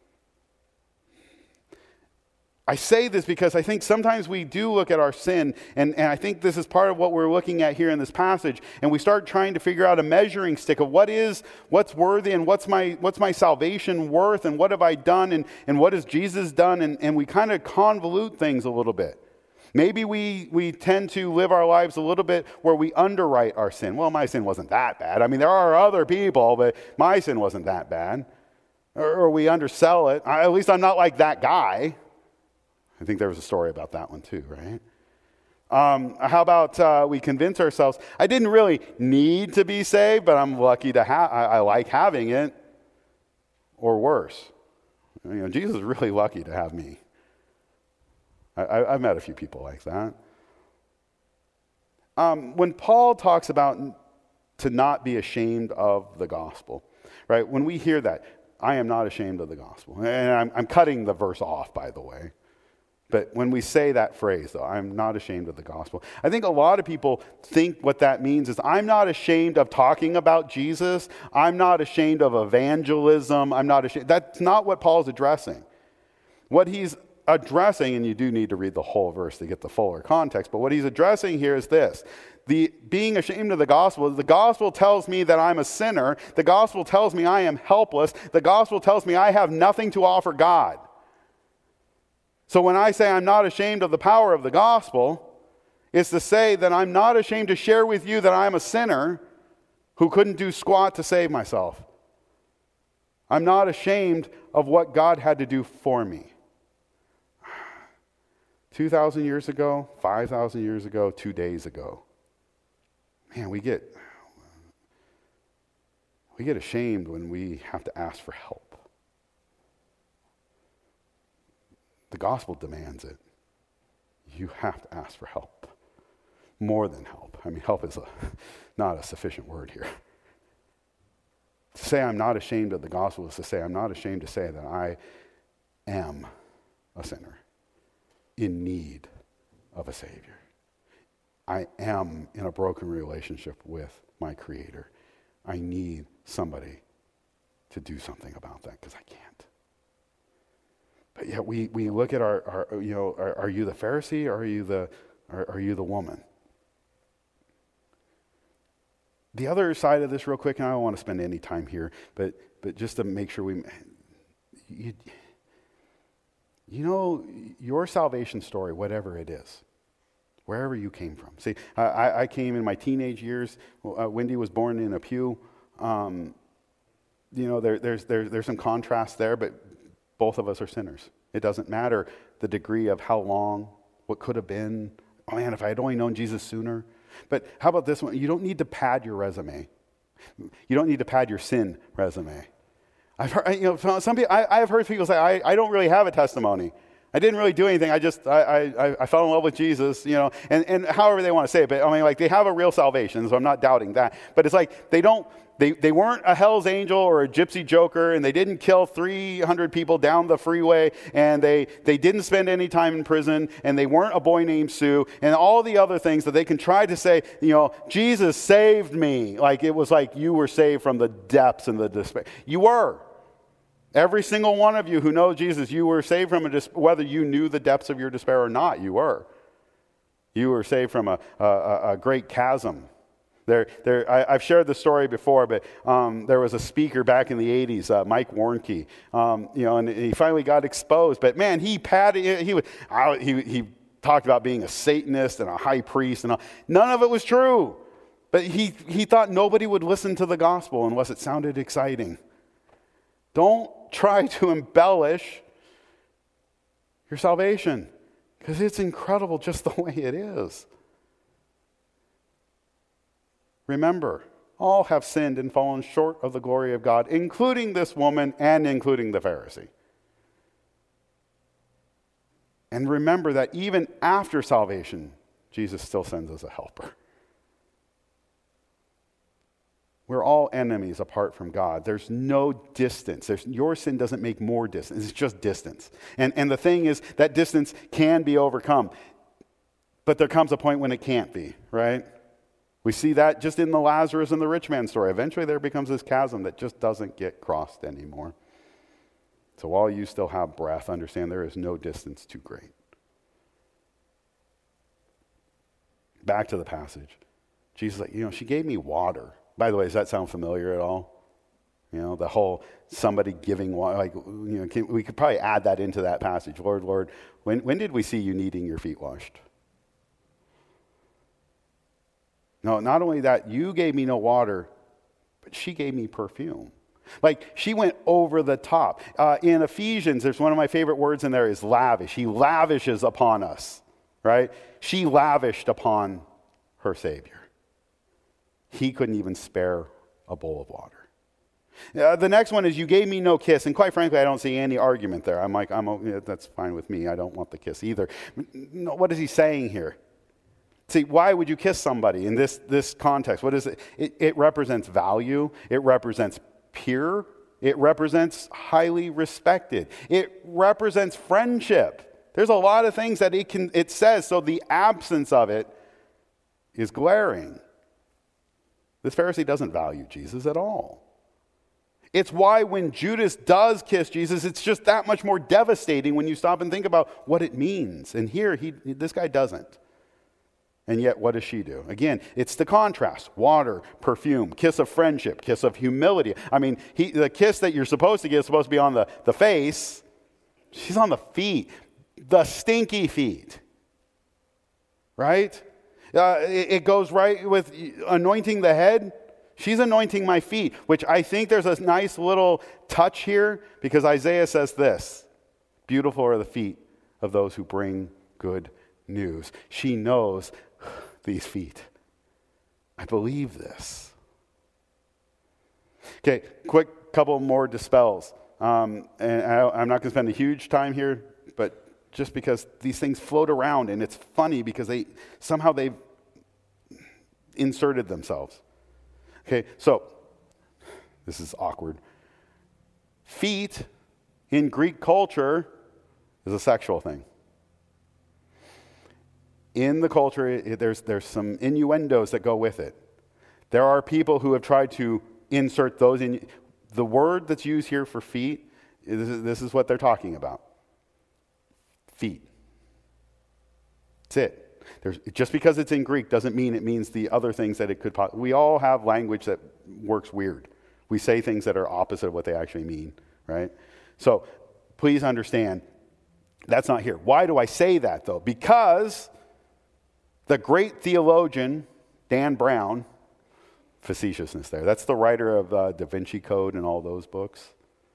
I say this because I think sometimes we do look at our sin, and I think this is part of what we're looking at here in this passage, and we start trying to figure out a measuring stick of what's worthy, and what's my salvation worth, and what have I done, and what has Jesus done, and we kind of convolute things a little bit. Maybe we tend to live our lives a little bit where we underwrite our sin. Well, my sin wasn't that bad. I mean, there are other people, but my sin wasn't that bad. Or we undersell it. At least I'm not like that guy. I think there was a story about that one too, right? How about we convince ourselves, I didn't really need to be saved, but I'm lucky to have, I like having it. Or worse, Jesus is really lucky to have me. I've met a few people like that. When Paul talks about to not be ashamed of the gospel, right? When we hear that, I am not ashamed of the gospel. And I'm cutting the verse off, by the way. But when we say that phrase, though, I'm not ashamed of the gospel, I think a lot of people think what that means is I'm not ashamed of talking about Jesus. I'm not ashamed of evangelism. I'm not ashamed. That's not what Paul's addressing. What he's addressing, and you do need to read the whole verse to get the fuller context, but what he's addressing here is this. The being ashamed of the gospel tells me that I'm a sinner. The gospel tells me I am helpless. The gospel tells me I have nothing to offer God. So when I say I'm not ashamed of the power of the gospel, it's to say that I'm not ashamed to share with you that I'm a sinner who couldn't do squat to save myself. I'm not ashamed of what God had to do for me. 2,000 years ago, 5,000 years ago, 2 days ago. Man, we get ashamed when we have to ask for help. The gospel demands it. You have to ask for help. More than help. I mean, help is not a sufficient word here. To say I'm not ashamed of the gospel is to say I'm not ashamed to say that I am a sinner. in need of a Savior. I am in a broken relationship with my Creator. I need somebody to do something about that because I can't. But yet we look at our are you the Pharisee or are you the woman? The other side of this real quick, and I don't want to spend any time here, but just to make sure you know, your salvation story, whatever it is, wherever you came from. See, I came in my teenage years. Wendy was born in a pew. There's some contrast there, but both of us are sinners. It doesn't matter the degree of how long, what could have been. Oh man, if I had only known Jesus sooner. But how about this one? You don't need to pad your resume. You don't need to pad your sin resume. I've heard, some people. I've heard people say, "I don't really have a testimony. I didn't really do anything. I fell in love with Jesus, and however they want to say it. But I mean, like they have a real salvation, so I'm not doubting that. But it's like they weren't a Hell's Angel or a gypsy joker, and they didn't kill 300 people down the freeway, and they didn't spend any time in prison, and they weren't a boy named Sue, and all the other things that they can try to say, Jesus saved me. Like it was like you were saved from the depths and the despair. You were. Every single one of you who knows Jesus, you were saved from whether you knew the depths of your despair or not, you were. You were saved from a great chasm. I've shared this story before, but there was a speaker back in the 80s, Mike Warnke, and he finally got exposed. But man, he talked about being a Satanist and a high priest, and all. None of it was true. But he thought nobody would listen to the gospel unless it sounded exciting. Don't try to embellish your salvation, because it's incredible just the way it is. Remember, all have sinned and fallen short of the glory of God, including this woman and including the Pharisee. And remember that even after salvation, Jesus still sends us a helper. We're all enemies apart from God. There's no distance. Your sin doesn't make more distance. It's just distance. And the thing is, that distance can be overcome. But there comes a point when it can't be, right? We see that just in the Lazarus and the rich man story. Eventually there becomes this chasm that just doesn't get crossed anymore. So while you still have breath, understand there is no distance too great. Back to the passage. Jesus is like, she gave me water. By the way, does that sound familiar at all? The whole somebody giving water. We could probably add that into that passage. Lord, when did we see you needing your feet washed? No, not only that, you gave me no water, but she gave me perfume. Like, she went over the top. In Ephesians, there's one of my favorite words in there is lavish. He lavishes upon us, right? She lavished upon her Savior. He couldn't even spare a bowl of water. The next one is, you gave me no kiss. And quite frankly, I don't see any argument there. I'm like, that's fine with me. I don't want the kiss either. No, what is he saying here? See, why would you kiss somebody in this context? What is it? It represents value. It represents peer. It represents highly respected. It represents friendship. There's a lot of things that it says, so the absence of it is glaring. This Pharisee doesn't value Jesus at all. It's why when Judas does kiss Jesus, it's just that much more devastating when you stop and think about what it means. And here, this guy doesn't. And yet, what does she do? Again, it's the contrast. Water, perfume, kiss of friendship, kiss of humility. I mean, the kiss that you're supposed to get is supposed to be on the face. She's on the feet. The stinky feet. Right? It goes right with anointing the head. She's anointing my feet, which I think there's a nice little touch here, because Isaiah says this: beautiful are the feet of those who bring good news. She knows these feet. I believe this. Okay, quick couple more dispels. And I'm not going to spend a huge time here, but just because these things float around, and it's funny because they've inserted themselves. Okay, so this is awkward. Feet in Greek culture is a sexual thing. in the culture, there's some innuendos that go with it. There are people who have tried to insert those in. The word that's used here for feet, this is what they're talking about. Feet. That's it. Just because it's in Greek doesn't mean it means the other things that it could possibly. We all have language that works weird. We say things that are opposite of what they actually mean, right? So please understand, that's not here. Why do I say that, though? Because the great theologian, Dan Brown, facetiousness there, that's the writer of Da Vinci Code and all those books.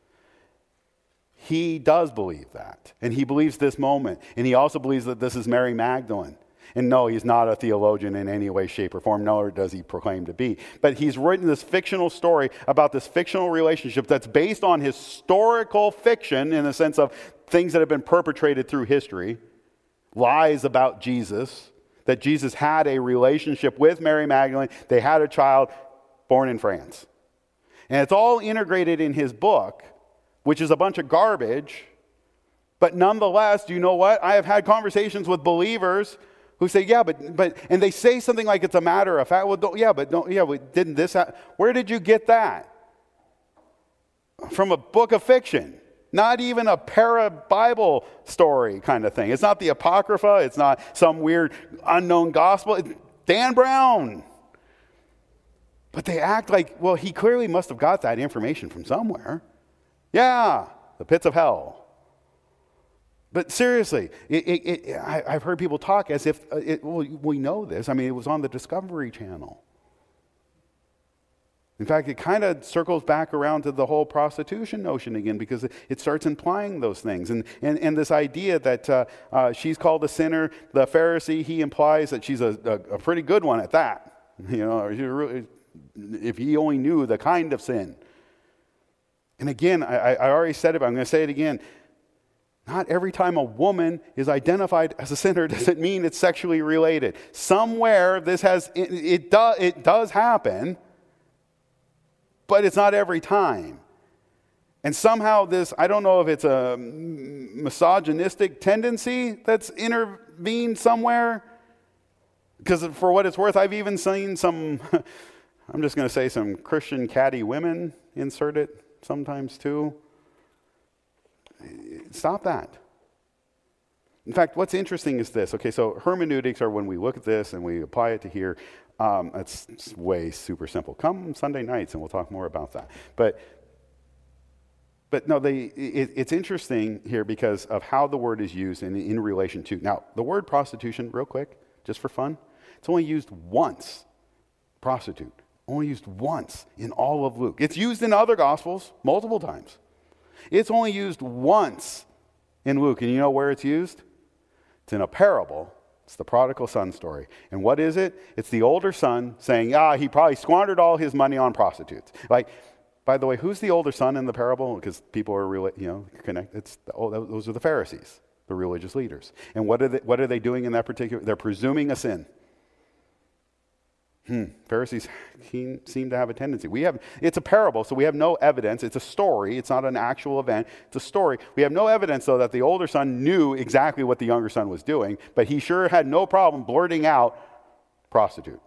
He does believe that. And he believes this moment. And he also believes that this is Mary Magdalene. And no, he's not a theologian in any way, shape, or form, nor does he proclaim to be. But he's written this fictional story about this fictional relationship that's based on historical fiction in the sense of things that have been perpetrated through history, lies about Jesus, that Jesus had a relationship with Mary Magdalene. They had a child born in France. And it's all integrated in his book, which is a bunch of garbage. But nonetheless, do you know what? I have had conversations with believers who say, yeah, but, and they say something like it's a matter of fact. Well, didn't this happen? Where did you get that? From a book of fiction. Not even a para-Bible story kind of thing. It's not the Apocrypha. It's not some weird unknown gospel. It's Dan Brown. But they act like, well, he clearly must have got that information from somewhere. Yeah, the pits of hell. But seriously, I've heard people talk as if, we know this. I mean, it was on the Discovery Channel. In fact, it kind of circles back around to the whole prostitution notion again, because it starts implying those things. And this idea that she's called a sinner, the Pharisee, he implies that she's a pretty good one at that. You know, if he only knew the kind of sin. And again, I already said it, but I'm going to say it again. Not every time a woman is identified as a sinner does it mean it's sexually related. Somewhere it does happen, but it's not every time. And somehow this, I don't know if it's a misogynistic tendency that's intervened somewhere, because for what it's worth, I've even seen some, I'm just going to say some Christian catty women insert it sometimes too. Stop that. In fact, what's interesting is this. Okay, so hermeneutics are when we look at this and we apply it to here. It's way super simple. Come Sunday nights and we'll talk more about that. But no, it's interesting here because of how the word is used in relation to. Now, the word prostitution, real quick, just for fun, it's only used once. Prostitute, only used once in all of Luke. It's used in other Gospels multiple times. It's only used once in Luke. And you know where it's used? It's in a parable. It's the prodigal son story. And what is it? It's the older son saying, he probably squandered all his money on prostitutes. Like, by the way, who's the older son in the parable? Because people are really, connected. Those are the Pharisees, the religious leaders. And what are they doing in that particular? They're presuming a sin. Pharisees seem to have a tendency. It's a parable, so we have no evidence. It's a story. It's not an actual event. It's a story. We have no evidence, though, that the older son knew exactly what the younger son was doing, but he sure had no problem blurting out prostitute.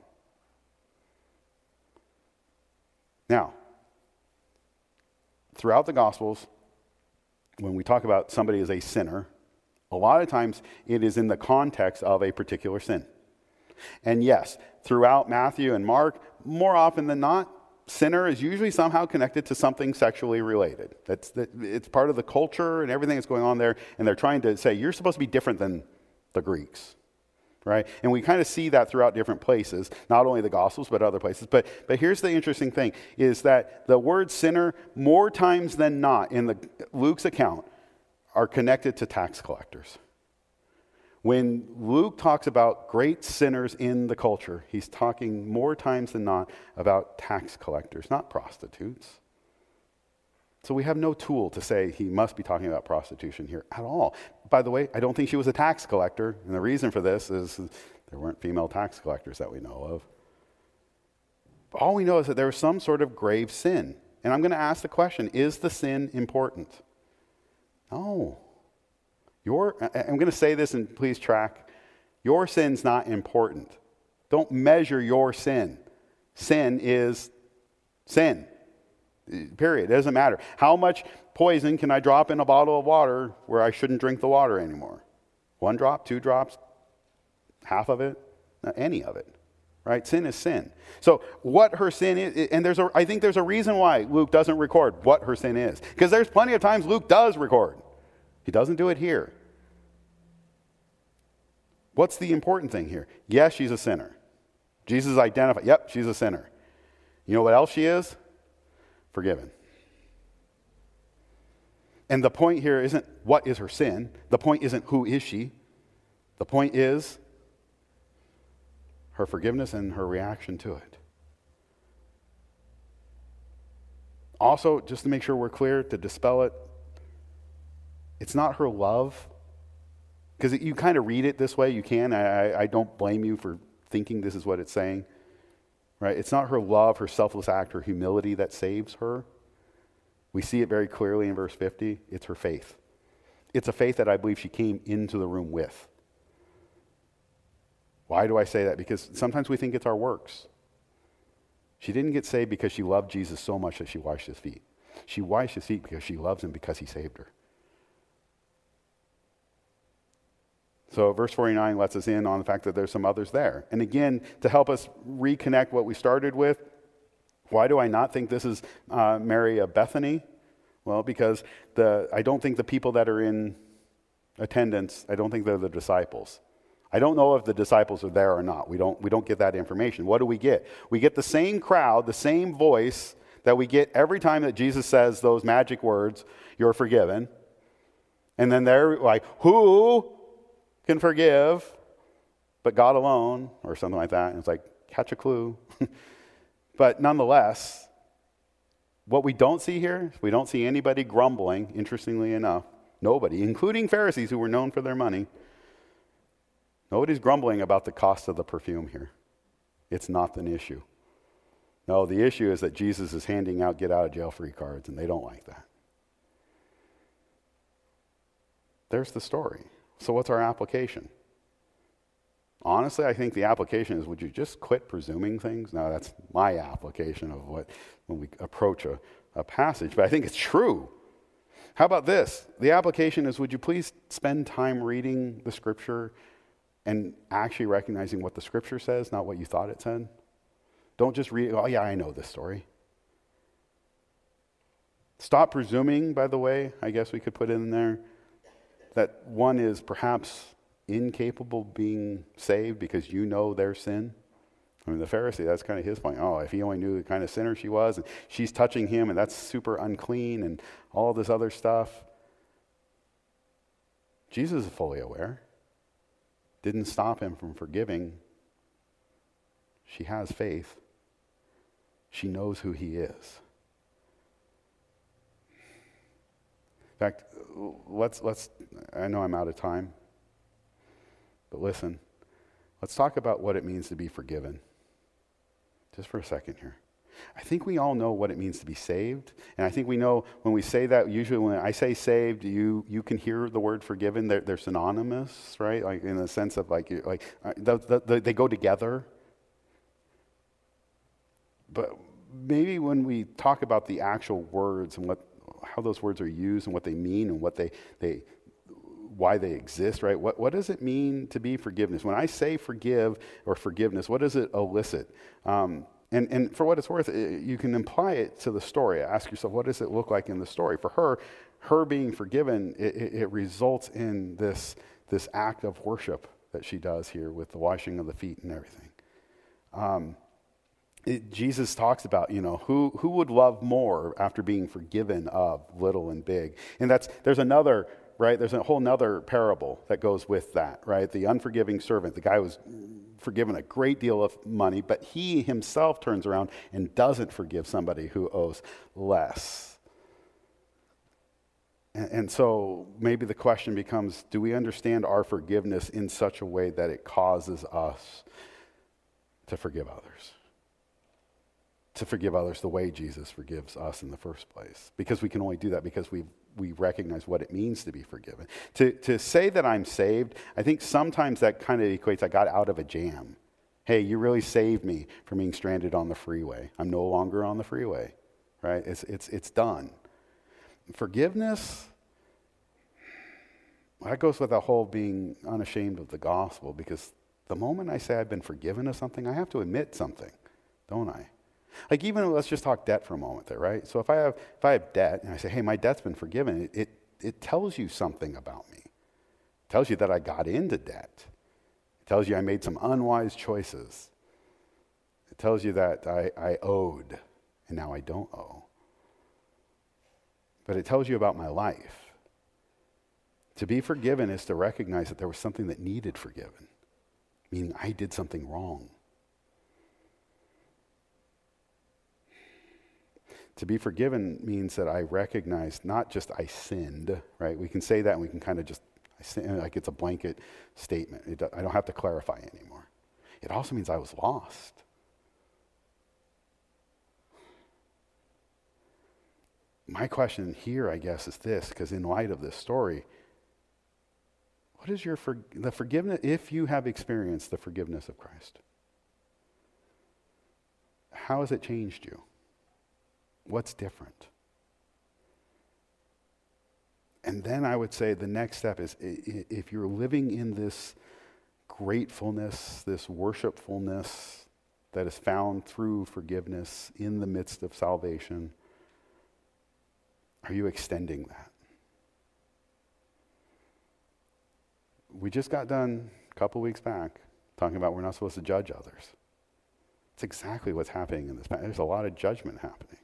Now, throughout the Gospels, when we talk about somebody as a sinner, a lot of times it is in the context of a particular sin. And yes, throughout Matthew and Mark, more often than not, sinner is usually somehow connected to something sexually related. It's part of the culture and everything that's going on there, and they're trying to say, you're supposed to be different than the Greeks, right? And we kind of see that throughout different places, not only the Gospels, but other places. But here's the interesting thing, is that the word sinner, more times than not, in Luke's account, are connected to tax collectors. When Luke talks about great sinners in the culture, he's talking more times than not about tax collectors, not prostitutes. So we have no tool to say he must be talking about prostitution here at all. By the way, I don't think she was a tax collector, and the reason for this is there weren't female tax collectors that we know of. All we know is that there was some sort of grave sin. And I'm going to ask the question, is the sin important? No. I'm going to say this, and please track. Your sin's not important. Don't measure your sin. Sin is sin. Period. It doesn't matter. How much poison can I drop in a bottle of water where I shouldn't drink the water anymore? 1 drop, 2 drops, half of it, any of it. Right? Sin is sin. So what her sin is, and I think there's a reason why Luke doesn't record what her sin is. Because there's plenty of times Luke does record. He doesn't do it here. What's the important thing here? Yes, she's a sinner. Jesus identified, yep, she's a sinner. You know what else she is? Forgiven. And the point here isn't what is her sin. The point isn't who is she. The point is her forgiveness and her reaction to it. Also, just to make sure we're clear, to dispel it, it's not her love. Because you kind of read it this way. You can. I don't blame you for thinking this is what it's saying. Right? It's not her love, her selfless act, her humility that saves her. We see it very clearly in verse 50. It's her faith. It's a faith that I believe she came into the room with. Why do I say that? Because sometimes we think it's our works. She didn't get saved because she loved Jesus so much that she washed his feet. She washed his feet because she loves him because he saved her. So verse 49 lets us in on the fact that there's some others there. And again, to help us reconnect what we started with, why do I not think this is Mary of Bethany? Well, because I don't think the people that are in attendance, I don't think they're the disciples. I don't know if the disciples are there or not. We don't get that information. What do we get? We get the same crowd, the same voice that we get every time that Jesus says those magic words, "You're forgiven." And then they're like, who can forgive but God alone, or something like that. And it's like, catch a clue. But nonetheless, what we don't see here, we don't see anybody grumbling, interestingly enough. Nobody, including Pharisees who were known for their money. Nobody's grumbling about the cost of the perfume here. It's not an issue. No, the issue is that Jesus is handing out get-out-of-jail-free cards, and they don't like that. There's the story. So what's our application? Honestly, I think the application is, would you just quit presuming things? No, that's my application of when we approach a passage, but I think it's true. How about this? The application is, would you please spend time reading the Scripture and actually recognizing what the Scripture says, not what you thought it said? Don't just read, oh yeah, I know this story. Stop presuming, by the way, I guess we could put in there, that one is perhaps incapable of being saved because you know their sin. I mean, the Pharisee, that's kind of his point. Oh, if he only knew the kind of sinner she was, and she's touching him, and that's super unclean, and all this other stuff. Jesus is fully aware. Didn't stop him from forgiving. She has faith. She knows who he is. In fact, let's I know I'm out of time, but listen, let's talk about what it means to be forgiven. Just for a second here. I think we all know what it means to be saved, and I think we know when we say that, usually when I say saved, you can hear the word forgiven. They're synonymous, right? Like in the sense of they go together. But maybe when we talk about the actual words and how those words are used and what they mean and what why they exist, right? What does it mean to be forgiveness? When I say forgive or forgiveness, what does it elicit? And for what it's worth, you can imply it to the story. Ask yourself, what does it look like in the story? For her being forgiven, it results in this act of worship that she does here with the washing of the feet and everything. Jesus talks about, who would love more after being forgiven of little and big. And there's another, right? There's a whole nother parable that goes with that, right? The unforgiving servant. The guy was forgiven a great deal of money, but he himself turns around and doesn't forgive somebody who owes less. And so maybe the question becomes, do we understand our forgiveness in such a way that it causes us to forgive others? to forgive others the way Jesus forgives us in the first place. Because we can only do that because we recognize what it means to be forgiven. To say that I'm saved, I think sometimes that kind of equates, I got out of a jam. Hey, you really saved me from being stranded on the freeway. I'm no longer on the freeway, right? It's done. Forgiveness, that goes with the whole being unashamed of the gospel, because the moment I say I've been forgiven of something, I have to admit something, don't I? Like, even, let's just talk debt for a moment there, right? So if I have debt and I say, hey, my debt's been forgiven, it tells you something about me. It tells you that I got into debt. It tells you I made some unwise choices. It tells you that I owed and now I don't owe. But it tells you about my life. To be forgiven is to recognize that there was something that needed forgiven, meaning I did something wrong. To be forgiven means that I recognize not just I sinned, right? We can say that and we can kind of just, I sin, like it's a blanket statement. I don't have to clarify anymore. It also means I was lost. My question here, I guess, is this, because in light of this story, what is the forgiveness, if you have experienced the forgiveness of Christ? How has it changed you? What's different? And then I would say the next step is, if you're living in this gratefulness, this worshipfulness that is found through forgiveness in the midst of salvation, are you extending that? We just got done a couple weeks back talking about we're not supposed to judge others. It's exactly what's happening in this. There's a lot of judgment happening.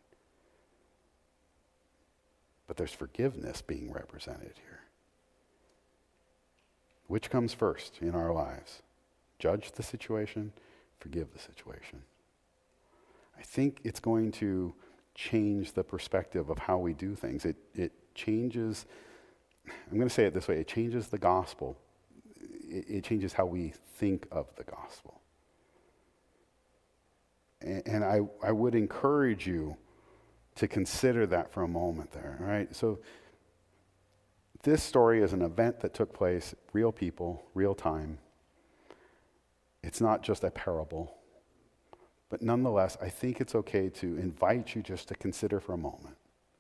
But there's forgiveness being represented here. Which comes first in our lives? Judge the situation, forgive the situation. I think it's going to change the perspective of how we do things. It changes, I'm going to say it this way, it changes the gospel. It changes how we think of the gospel. And I would encourage you to consider that for a moment there, right? So this story is an event that took place, real people, real time. It's not just a parable. But nonetheless, I think it's okay to invite you just to consider for a moment.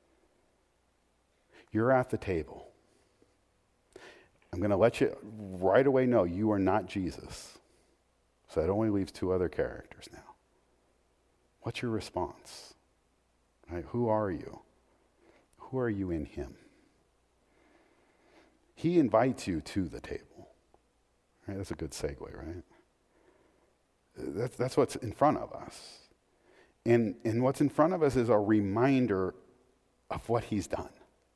You're at the table. I'm going to let you right away know you are not Jesus. So that only leaves two other characters now. What's your response? Right? Who are you? Who are you in him? He invites you to the table. Right? That's a good segue, right? That's what's in front of us. And what's in front of us is a reminder of what he's done.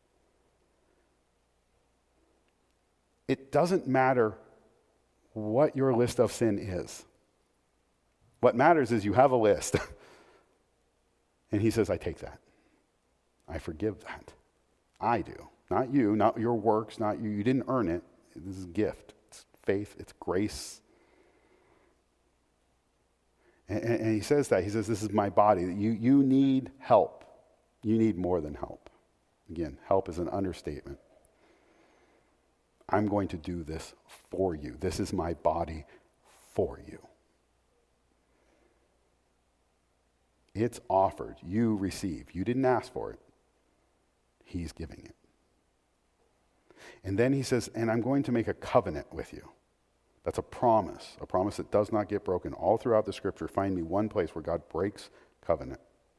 It doesn't matter what your list of sin is. What matters is you have a list. And he says, I take that. I forgive that. I do. Not you, not your works, not you. You didn't earn it. This is a gift. It's faith. It's grace. And he says that. He says, this is my body. You need help. You need more than help. Again, help is an understatement. I'm going to do this for you. This is my body for you. It's offered. You receive. You didn't ask for it. He's giving it. And then he says, and I'm going to make a covenant with you. That's a promise that does not get broken. All throughout the scripture, find me one place where God breaks covenant.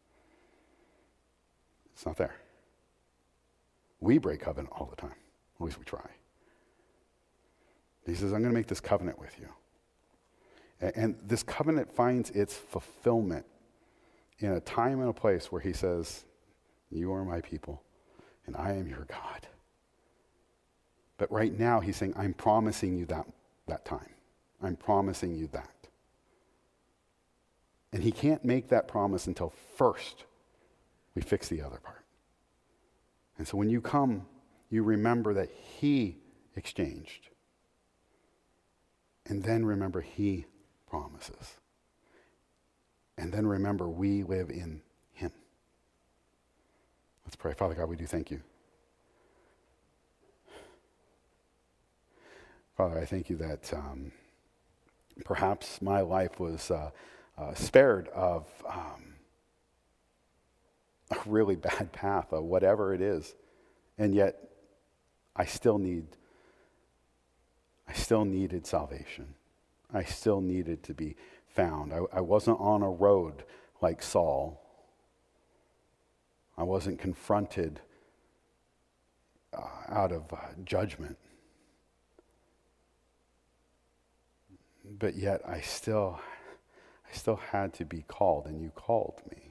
It's not there. We break covenant all the time. At least we try. He says, I'm going to make this covenant with you. And this covenant finds its fulfillment in a time and a place where he says, you are my people, and I am your God. But right now, he's saying, I'm promising you that time. I'm promising you that. And he can't make that promise until first we fix the other part. And so when you come, you remember that he exchanged. And then remember, he promises. And then remember, we live in him. Let's pray. Father God, we do thank you. Father, I thank you that perhaps my life was spared of a really bad path, or whatever it is. And yet, I still needed salvation. I still needed to be found. I wasn't on a road like Saul. I wasn't confronted out of judgment. But yet I still had to be called, and you called me.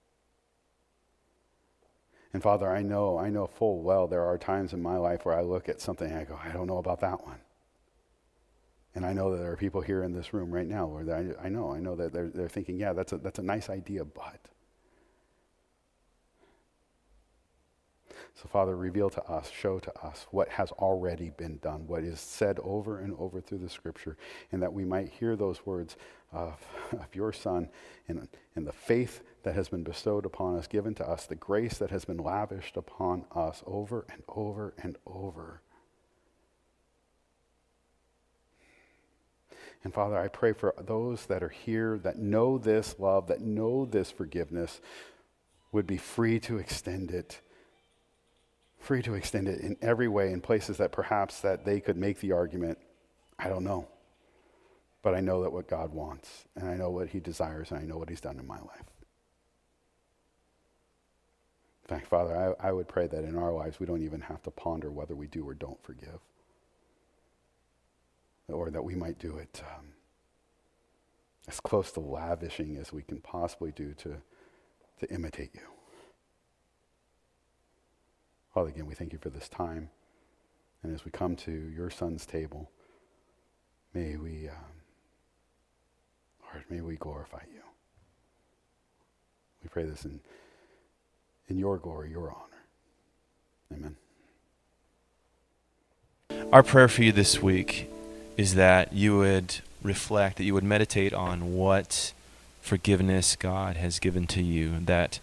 And Father, I know full well there are times in my life where I look at something and I go, I don't know about that one. And I know that there are people here in this room right now where I know that they're thinking, yeah, that's a nice idea, but. So Father, reveal to us, show to us what has already been done, what is said over and over through the Scripture, and that we might hear those words of your Son and the faith that has been bestowed upon us, given to us, the grace that has been lavished upon us over and over and over. And Father, I pray for those that are here that know this love, that know this forgiveness, would be free to extend it in every way, in places that perhaps that they could make the argument, I don't know. But I know that what God wants, and I know what he desires, and I know what he's done in my life. In fact, Father, I would pray that in our lives we don't even have to ponder whether we do or don't forgive. Or that we might do it as close to lavishing as we can possibly do to imitate you. Father, again, we thank you for this time. And as we come to your Son's table, may we, Lord, may we glorify you. We pray this in your glory, your honor. Amen. Our prayer for you this week is that you would reflect, that you would meditate on what forgiveness God has given to you, that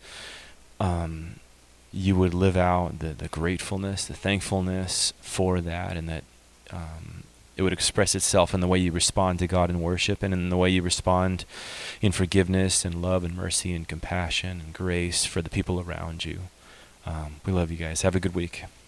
you would live out the gratefulness, the thankfulness for that, and that it would express itself in the way you respond to God in worship and in the way you respond in forgiveness and love and mercy and compassion and grace for the people around you. We love you guys. Have a good week.